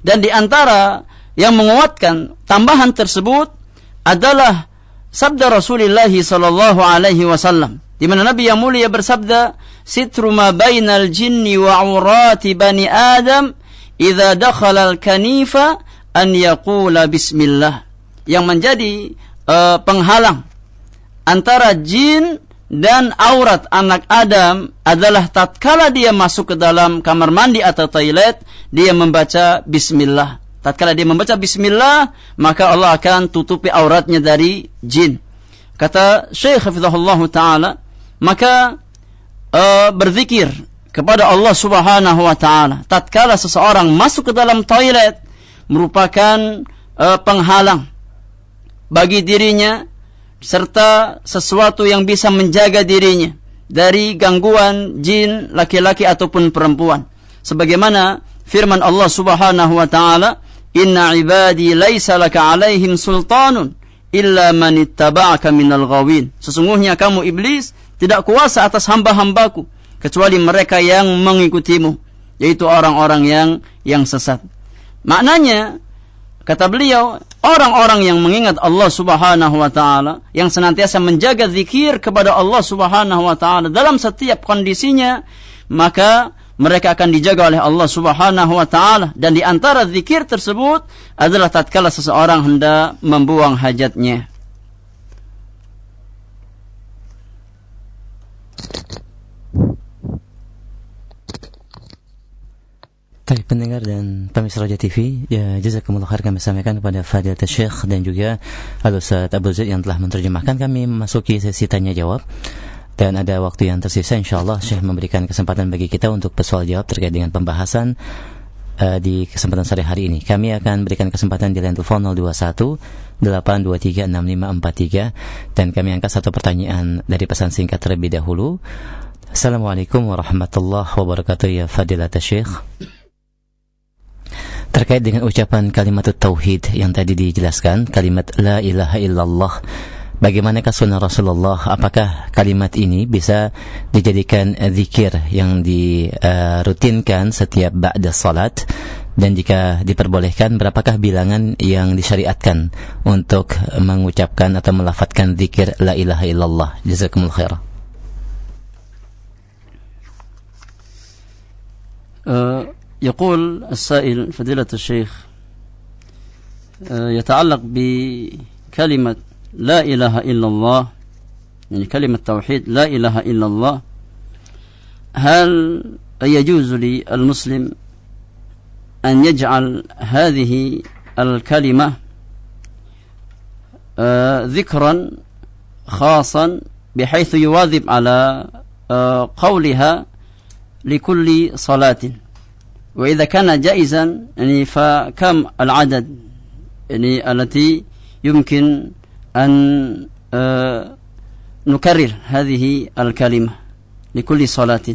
Dan di antara yang menguatkan tambahan tersebut adalah sabda Rasulullah sallallahu alaihi wasallam, di mana Nabi yang mulia bersabda, "Sitru ma bainal jinni wa aurati bani Adam idza dakhala al-kanifa an yaqula bismillah." Yang menjadi uh, penghalang antara jin dan aurat anak Adam adalah tatkala dia masuk ke dalam kamar mandi atau toilet, dia membaca bismillah. Tatkala dia membaca bismillah, maka Allah akan tutupi auratnya dari jin. Kata Syekh hafizahullah ta'ala, maka uh, berzikir kepada Allah subhanahu wa ta'ala tatkala seseorang masuk ke dalam toilet merupakan uh, penghalang bagi dirinya, serta sesuatu yang bisa menjaga dirinya dari gangguan jin laki-laki ataupun perempuan. Sebagaimana firman Allah subhanahu wa ta'ala, "Inna ibadi laisa laka alaihim sultanun illa man ittaba'aka minal ghawin." Sesungguhnya kamu iblis tidak kuasa atas hamba-hambaku kecuali mereka yang mengikutimu, yaitu orang-orang yang yang sesat. Maknanya, kata beliau, orang-orang yang mengingat Allah subhanahu wa ta'ala, yang senantiasa menjaga zikir kepada Allah subhanahu wa ta'ala dalam setiap kondisinya, maka mereka akan dijaga oleh Allah subhanahu wa ta'ala. Dan di antara zikir tersebut adalah tatkala seseorang hendak membuang hajatnya. Baik pendengar dan pemirsa Raja T V, ya, jazakumullah khair kami sampaikan kepada Fadilatul Syekh dan juga Al-Ustaz Abu Zaid yang telah menerjemahkan. Kami memasuki sesi tanya jawab dan ada waktu yang tersisa, insyaallah Syekh memberikan kesempatan bagi kita untuk bersoal jawab terkait dengan pembahasan uh, di kesempatan sore hari ini. Kami akan berikan kesempatan di line telepon nol dua satu delapan dua tiga enam lima empat tiga dan kami angkat satu pertanyaan dari pesan singkat terlebih dahulu. Assalamualaikum warahmatullahi wabarakatuh, ya Fadilatul Syekh. Terkait dengan ucapan kalimat tauhid yang tadi dijelaskan, kalimat la ilaha illallah, bagaimanakah sunnah Rasulullah? Apakah kalimat ini bisa dijadikan zikir yang dirutinkan setiap ba'da salat? Dan jika diperbolehkan, berapakah bilangan yang disyariatkan untuk mengucapkan atau melafadzkan zikir la ilaha illallah? Jazakumullah khair. uh, يقول السائل فضيلة الشيخ يتعلق بكلمة لا إله إلا الله، يعني كلمة توحيد لا إله إلا الله، هل يجوز للمسلم أن يجعل هذه الكلمة ذكرا خاصا بحيث يواظب على قولها لكل صلاة؟ وإذا كان جائزا يعني فكم العدد يعني التي يمكن أن نكرر هذه الكلمة لكل صلاة؟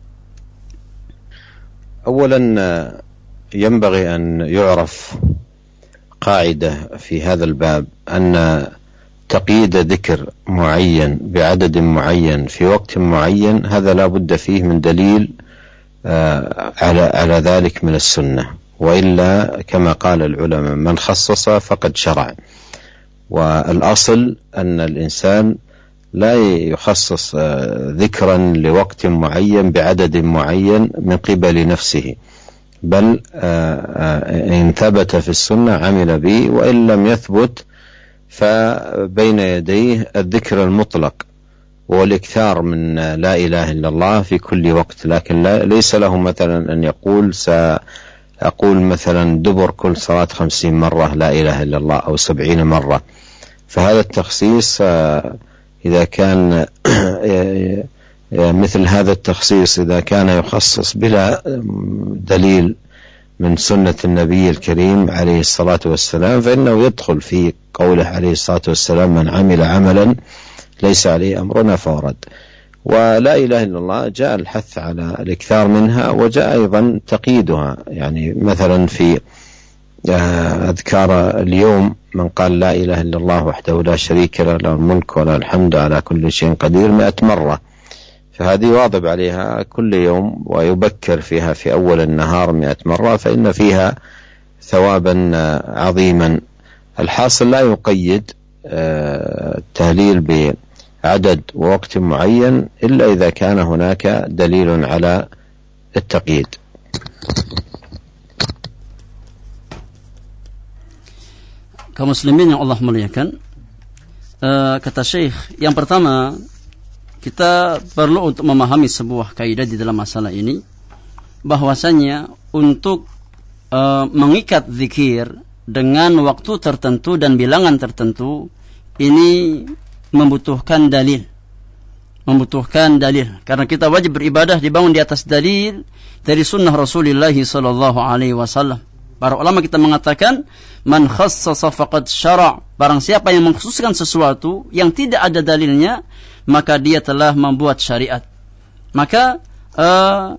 أولا ينبغي أن يعرف قاعدة في هذا الباب، أن تقييد ذكر معين بعدد معين في وقت معين هذا لا بد فيه من دليل على على ذلك من السنة، وإلا كما قال العلماء من خصص فقد شرع. والأصل أن الإنسان لا يخصص ذكرا لوقت معين بعدد معين من قبل نفسه، بل إن ثبت في السنة عمل به، وإن لم يثبت فبين يديه الذكر المطلق والإكثار من لا إله إلا الله في كل وقت، لكن لا ليس له مثلا أن يقول سأقول مثلا دبر كل صلاة خمسين مرة لا إله إلا الله أو سبعين مرة. فهذا التخصيص إذا كان مثل هذا التخصيص إذا كان يخصص بلا دليل من سنة النبي الكريم عليه الصلاة والسلام فإنه يدخل في قوله عليه الصلاة والسلام من عمل عملا ليس عليه أمرنا فورد. ولا إله إلا الله جاء الحث على الإكثار منها، وجاء أيضا تقييدها، يعني مثلا في أذكار اليوم من قال لا إله إلا الله وحده لا شريك له له الملك وله الحمد على كل شيء قدير مئة مرة، فهذه واظب عليها كل يوم ويبكر فيها في أول النهار مئة مرة، فإن فيها ثوابا عظيما. الحاصل لا يقيد التهليل بعدد ووقت معين إلا إذا كان هناك دليل على التقييد. Kaum muslimin yang Allah muliakan, uh, kata Syekh, yang pertama kita perlu untuk memahami sebuah kaidah di dalam masalah ini, bahwasanya untuk uh, mengikat zikir dengan waktu tertentu dan bilangan tertentu ini membutuhkan dalil, membutuhkan dalil, karena kita wajib beribadah dibangun di atas dalil dari sunnah Rasulullah sallallahu alaihi wasallam. Para ulama kita mengatakan, man khassasa faqad syara', barang siapa yang mengkhususkan sesuatu yang tidak ada dalilnya, maka dia telah membuat syariat. Maka uh,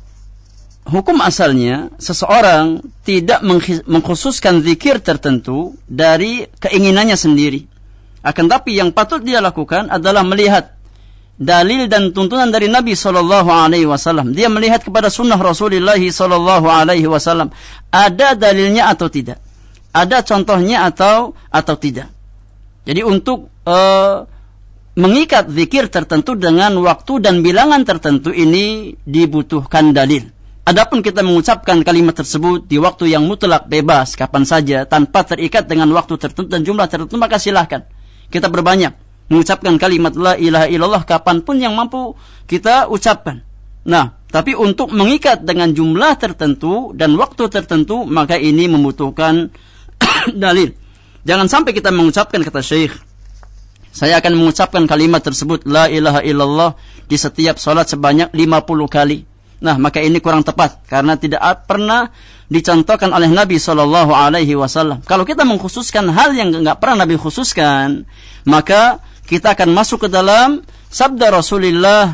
hukum asalnya seseorang tidak mengkhususkan zikir tertentu dari keinginannya sendiri. Akan tapi yang patut dia lakukan adalah melihat dalil dan tuntunan dari Nabi sallallahu alaihi wasallam. Dia melihat kepada sunnah Rasulullah sallallahu alaihi wasallam. Ada dalilnya atau tidak? Ada contohnya atau atau tidak? Jadi untuk uh, mengikat zikir tertentu dengan waktu dan bilangan tertentu ini dibutuhkan dalil. Adapun kita mengucapkan kalimat tersebut di waktu yang mutlak bebas kapan saja tanpa terikat dengan waktu tertentu dan jumlah tertentu, maka silahkan kita berbanyak mengucapkan kalimat la ilaha illallah kapanpun yang mampu kita ucapkan. Nah, tapi untuk mengikat dengan jumlah tertentu dan waktu tertentu, maka ini membutuhkan dalil. Jangan sampai kita mengucapkan, kata Syekh, saya akan mengucapkan kalimat tersebut la ilaha illallah di setiap salat sebanyak lima puluh kali. Nah, maka ini kurang tepat karena tidak pernah dicontohkan oleh Nabi sallallahu alaihi wasallam. Kalau kita mengkhususkan hal yang enggak pernah Nabi khususkan, maka kita akan masuk ke dalam sabda Rasulullah,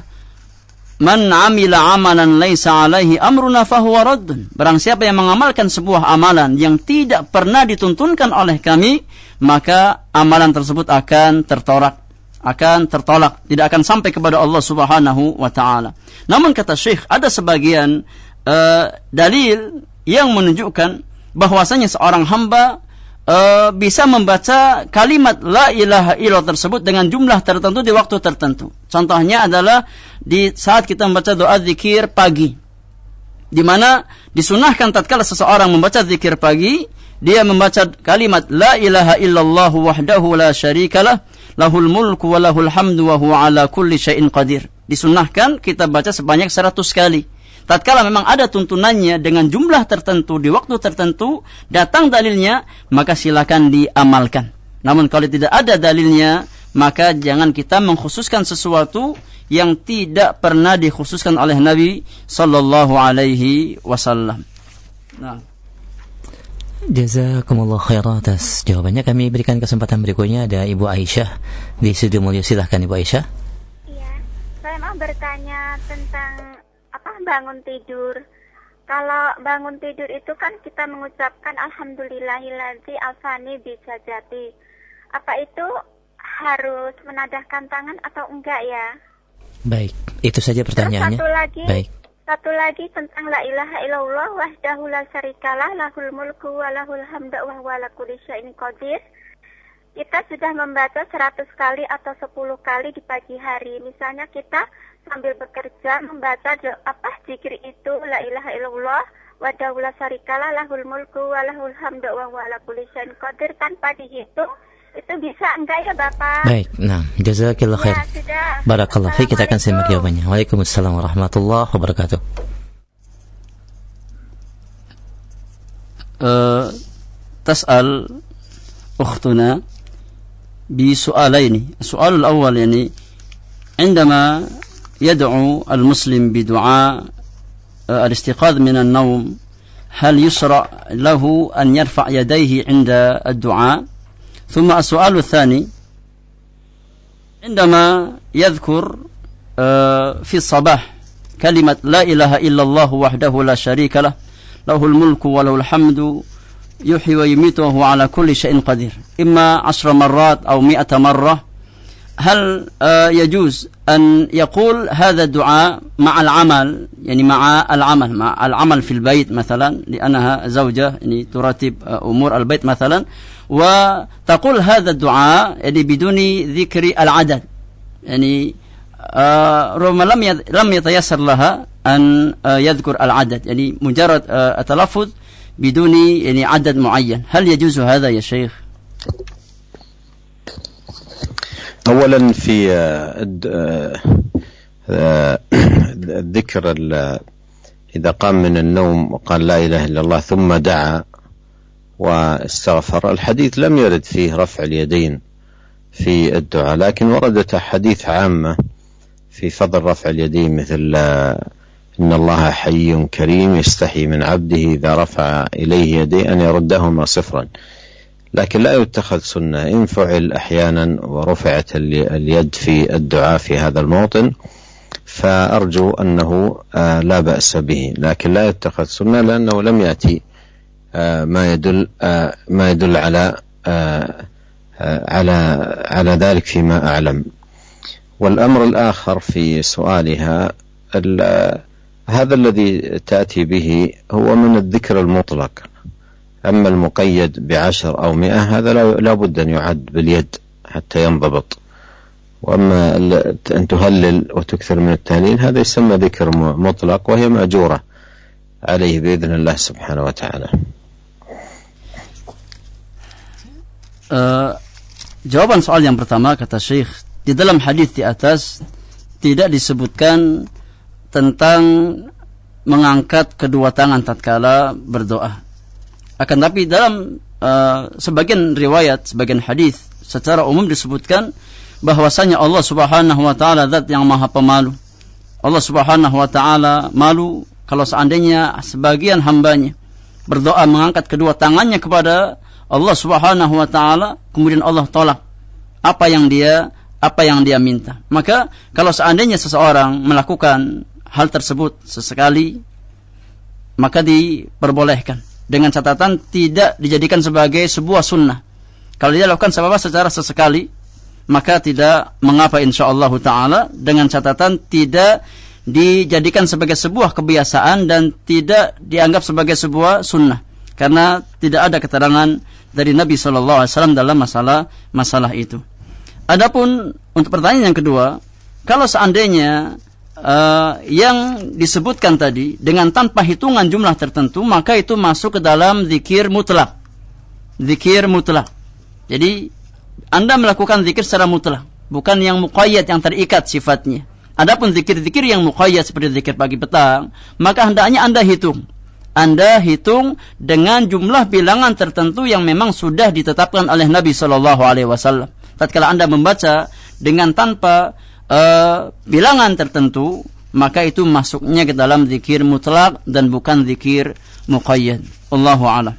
man amila amalan laisa alaihi amruna fahuwa raddun. Barang siapa yang mengamalkan sebuah amalan yang tidak pernah dituntunkan oleh kami, maka amalan tersebut akan tertolak, akan tertolak, tidak akan sampai kepada Allah Subhanahu wa taala. Namun kata Syekh, ada sebagian uh, dalil yang menunjukkan bahwasanya seorang hamba Uh, bisa membaca kalimat la ilaha illallah tersebut dengan jumlah tertentu di waktu tertentu. Contohnya adalah di saat kita membaca doa zikir pagi, di mana disunahkan tatkala seseorang membaca zikir pagi, dia membaca kalimat la ilaha illallah wahdahu la syarikalah lahul mulku wa lahul hamdu wa huwa ala kulli syai'in qadir. Disunahkan kita baca sebanyak seratus kali. Tatkala memang ada tuntunannya dengan jumlah tertentu di waktu tertentu, datang dalilnya, maka silakan diamalkan. Namun kalau tidak ada dalilnya, maka jangan kita mengkhususkan sesuatu yang tidak pernah dikhususkan oleh Nabi sallallahu alaihi wasallam. Nah. Jazakumullah khairan atas jawabannya. Kami berikan kesempatan berikutnya, ada Ibu Aisyah di Studio Mulia. Silahkan Ibu Aisyah. Iya, saya mau bertanya tentang apa bangun tidur. Kalau bangun tidur itu kan kita mengucapkan alhamdulillahillazi afani bisajati. Apa itu harus menadahkan tangan atau enggak ya? Baik, itu saja pertanyaannya. Terus satu lagi, Baik. satu lagi tentang la ilaha illallah wahdahu la syarikalah lahul mulku wa lahul hamdu wa huwa ala kulli syai'in qadir. Kita sudah membaca seratus kali atau sepuluh kali di pagi hari. Misalnya kita sambil bekerja membaca apa zikir itu la ilaha illallah wahdahu la syarikalah lahul mulku wa lahul hamdu wa huwa ala kulli syai'in qadir tanpa dihitung, itu bisa enggak ya Bapak? Baik, nah jazakallahu khair. Ya, barakallahu fiik, kita akan simak jawabannya. Waalaikumsalam warahmatullahi wabarakatuh. Uh, tas'al ukhtuna بسؤالين. السؤال الأول يعني عندما يدعو المسلم بدعاء الاستيقاظ من النوم، هل يشرع له أن يرفع يديه عند الدعاء؟ ثم السؤال الثاني، عندما يذكر في الصباح كلمة لا إله إلا الله وحده لا شريك له له الملك وله الحمد يحيي ويميت وهو على كل شيء قدير، إما عشر مرات أو مئة مرة هل يجوز أن يقول هذا الدعاء مع العمل، يعني مع العمل مع العمل في البيت مثلا، لأنها زوجة يعني ترتب أمور البيت مثلا، وتقول هذا الدعاء يعني بدون ذكر العدد، يعني ربما لم لم يتيسر لها أن يذكر العدد، يعني مجرد التلفظ بدون يعني عدد معين، هل يجوز هذا يا شيخ؟ أولا في الذكر إذا قام من النوم وقال لا إله إلا الله ثم دعا واستغفر، الحديث لم يرد فيه رفع اليدين في الدعاء، لكن وردت أحاديث عامة في فضل رفع اليدين، مثل إن الله حي كريم يستحي من عبده إذا رفع إليه يديه أن يردهما صفرا، لكن لا يتخذ سنة. إن فعل أحيانا ورفعت اليد في الدعاء في هذا الموطن فأرجو أنه لا بأس به، لكن لا يتخذ سنة، لأنه لم يأتي ما يدل ما يدل على على على ذلك فيما أعلم. والأمر الآخر في سؤالها، هذا الذي تأتي به هو من الذكر المطلق، أما المقيد بعشر أو مئة هذا لا بد أن يعد باليد حتى ينضبط، وأما أن تهلل وتكثر من التهليل هذا يسمى ذكر مطلق، وهي مأجورة عليه بإذن الله سبحانه وتعالى. Uh, jawaban soal yang pertama, kata Syekh, di dalam hadis di atas tidak disebutkan tentang mengangkat kedua tangan tatkala berdoa. Akan tapi dalam uh, sebagian riwayat, sebagian hadis secara umum disebutkan bahwasanya Allah Subhanahu wa taala zat yang Maha Pemalu. Allah Subhanahu wa taala malu kalau seandainya sebagian hambanya berdoa mengangkat kedua tangannya kepada Allah Subhanahu wa taala, kemudian Allah tolak apa yang dia apa yang dia minta. Maka kalau seandainya seseorang melakukan hal tersebut sesekali, maka diperbolehkan, dengan catatan tidak dijadikan sebagai sebuah sunnah. Kalau dia lakukan apa secara sesekali, maka tidak mengapa insyaallah taala, dengan catatan tidak dijadikan sebagai sebuah kebiasaan dan tidak dianggap sebagai sebuah sunnah, karena tidak ada keterangan dari Nabi shallallahu alaihi wasallam dalam masalah masalah itu. Adapun untuk pertanyaan yang kedua, kalau seandainya uh, yang disebutkan tadi dengan tanpa hitungan jumlah tertentu, maka itu masuk ke dalam zikir mutlak. Zikir mutlak. Jadi Anda melakukan zikir secara mutlak, bukan yang muqayyad yang terikat sifatnya. Adapun zikir-zikir yang muqayyad seperti zikir pagi petang, maka hendaknya Anda hitung. Anda hitung dengan jumlah bilangan tertentu yang memang sudah ditetapkan oleh Nabi shallallahu alaihi wasallam. Tatkala Anda membaca dengan tanpa uh, bilangan tertentu, maka itu masuknya ke dalam zikir mutlak dan bukan zikir muqayyad. Allahu a'lam.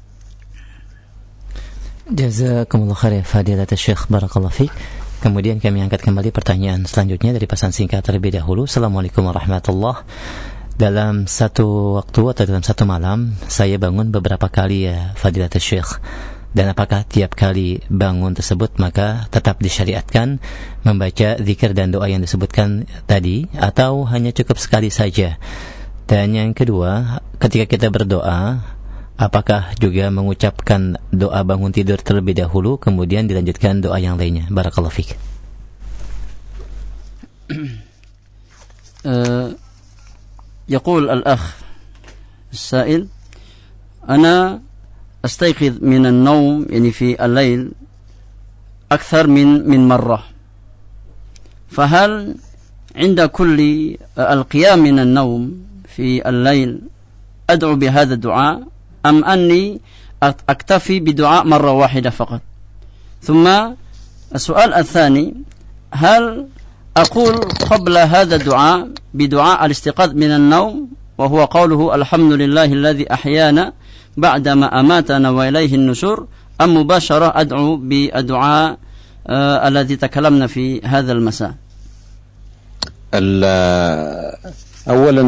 Jazakumullah khair fadilat Syekh, barakallahu fiik. Kemudian kami angkat kembali pertanyaan selanjutnya dari pesan singkat terlebih dahulu. Assalamualaikum warahmatullahi wabarakatuh. Dalam satu waktu atau dalam satu malam saya bangun beberapa kali ya fadilat Syekh, dan apakah tiap kali bangun tersebut maka tetap disyariatkan membaca zikir dan doa yang disebutkan tadi, atau hanya cukup sekali saja? Dan yang kedua, ketika kita berdoa, apakah juga mengucapkan doa bangun tidur terlebih dahulu kemudian dilanjutkan doa yang lainnya? Barakallahu fiik. uh... يقول الأخ السائل: أنا أستيقظ من النوم يعني في الليل أكثر من من مرة، فهل عند كل القيام من النوم في الليل أدعو بهذا الدعاء، أم أني أكتفي بدعاء مرة واحدة فقط؟ ثم السؤال الثاني: هل أقول قبل هذا الدعاء بدعاء الاستيقاظ من النوم وهو قوله الحمد لله الذي أحيانا بعدما أماتنا وإليه النشور، أم مباشرة أدعو بالدعاء آه الذي تكلمنا في هذا المساء؟ أولا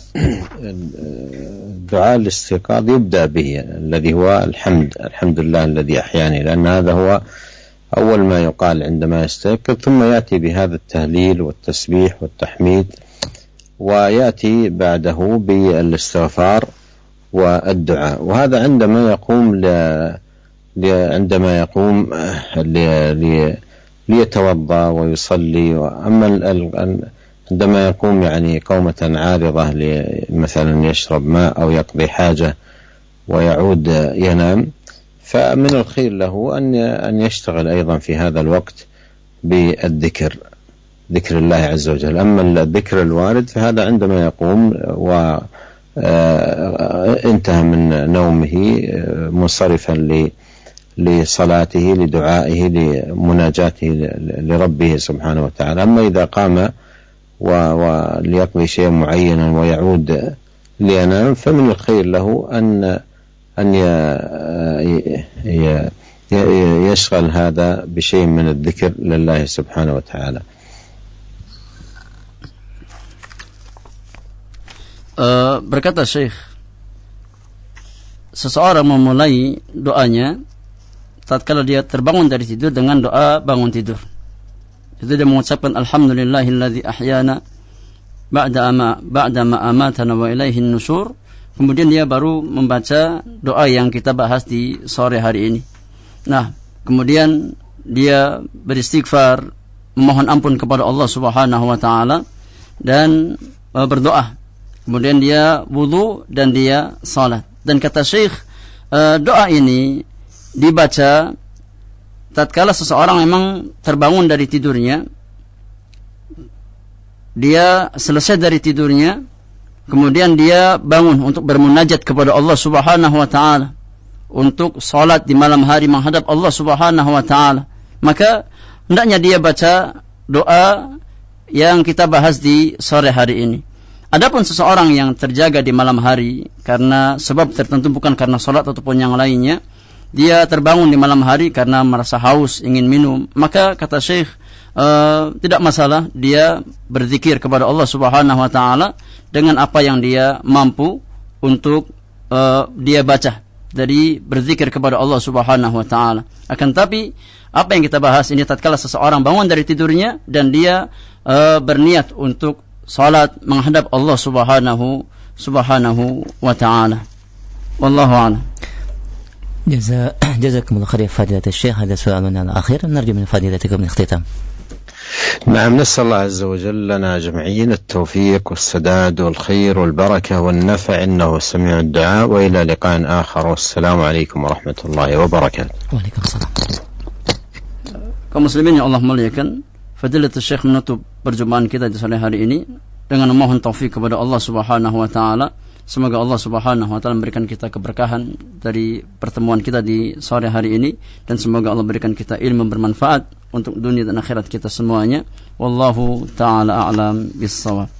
دعاء الاستيقاظ يبدأ به الذي هو الحمد الحمد لله الذي أحياني، لأن هذا هو أول ما يقال عندما يستيقظ، ثم يأتي بهذا التهليل والتسبيح والتحميد، ويأتي بعده بالاستغفار والدعاء. وهذا عندما يقوم ل... ل... عندما يقوم ل... ل... ليتوضأ ويصلي. أما ال... عندما يقوم يعني قومة عارضة مثلا يشرب ماء أو يقضي حاجة ويعود ينام، فمن الخير له أن أن يشتغل أيضا في هذا الوقت بالذكر، ذكر الله عز وجل. أما الذكر الوارد فهذا عندما يقوم وانتهى من نومه منصرفا لصلاته لدعائه لمناجاته لربه سبحانه وتعالى. أما إذا قام وليقضي شيئا معينا ويعود لينام فمن الخير له أن أن يشغل هذا بشيء من الذكر لله سبحانه وتعالى. Uh, berkata Syekh, seseorang memulai doanya tatkala dia terbangun dari tidur dengan doa bangun tidur. Itu dia mengucapkan alhamdulillahilladzi ahyana ba'da ma ba'da ma amatana wa ilaihin nusyur. Kemudian dia baru membaca doa yang kita bahas di sore hari ini. Nah, kemudian dia beristighfar, memohon ampun kepada Allah Subhanahu wa taala dan uh, berdoa. Kemudian dia wudu dan dia salat. Dan kata Syekh, uh, doa ini dibaca tatkala seseorang memang terbangun dari tidurnya, dia selesai dari tidurnya, kemudian dia bangun untuk bermunajat kepada Allah Subhanahu wa taala, untuk salat di malam hari menghadap Allah Subhanahu wa taala. Maka hendaknya dia baca doa yang kita bahas di sore hari ini. Adapun seseorang yang terjaga di malam hari karena sebab tertentu, bukan karena salat ataupun yang lainnya, dia terbangun di malam hari karena merasa haus, ingin minum, maka kata Syekh, uh, tidak masalah dia berzikir kepada Allah Subhanahu wa taala dengan apa yang dia mampu untuk uh, dia baca dari berzikir kepada Allah Subhanahu wa taala. Akan tapi apa yang kita bahas ini tatkala seseorang bangun dari tidurnya dan dia uh, berniat untuk salat menghadap Allah Subhanahu Subhanahu wa taala. Wallahu a'lam. جزا جزاكم الله خير فضيلة الشيخ. هذا سؤالنا الأخير نرجو من فضيلتكم الاختتام. نعم، نسأل الله عز وجل لنا جميعا التوفيق والسداد والخير والبركة والنفع إنه سميع الدعاء، وإلى لقاء آخر، والسلام عليكم ورحمة الله وبركاته. وعليكم السلام. Kaum muslimin yang Allah muliakan, Fadilatul Syekh menutup perjumpaan kita di sore hari ini dengan memohon taufik kepada Allah Subhanahu wa taala. Semoga Allah Subhanahu wa taala memberikan kita keberkahan dari pertemuan kita di sore hari ini, dan semoga Allah berikan kita ilmu bermanfaat untuk dunia dan akhirat kita semuanya. Wallahu taala a'lam bis-shawab.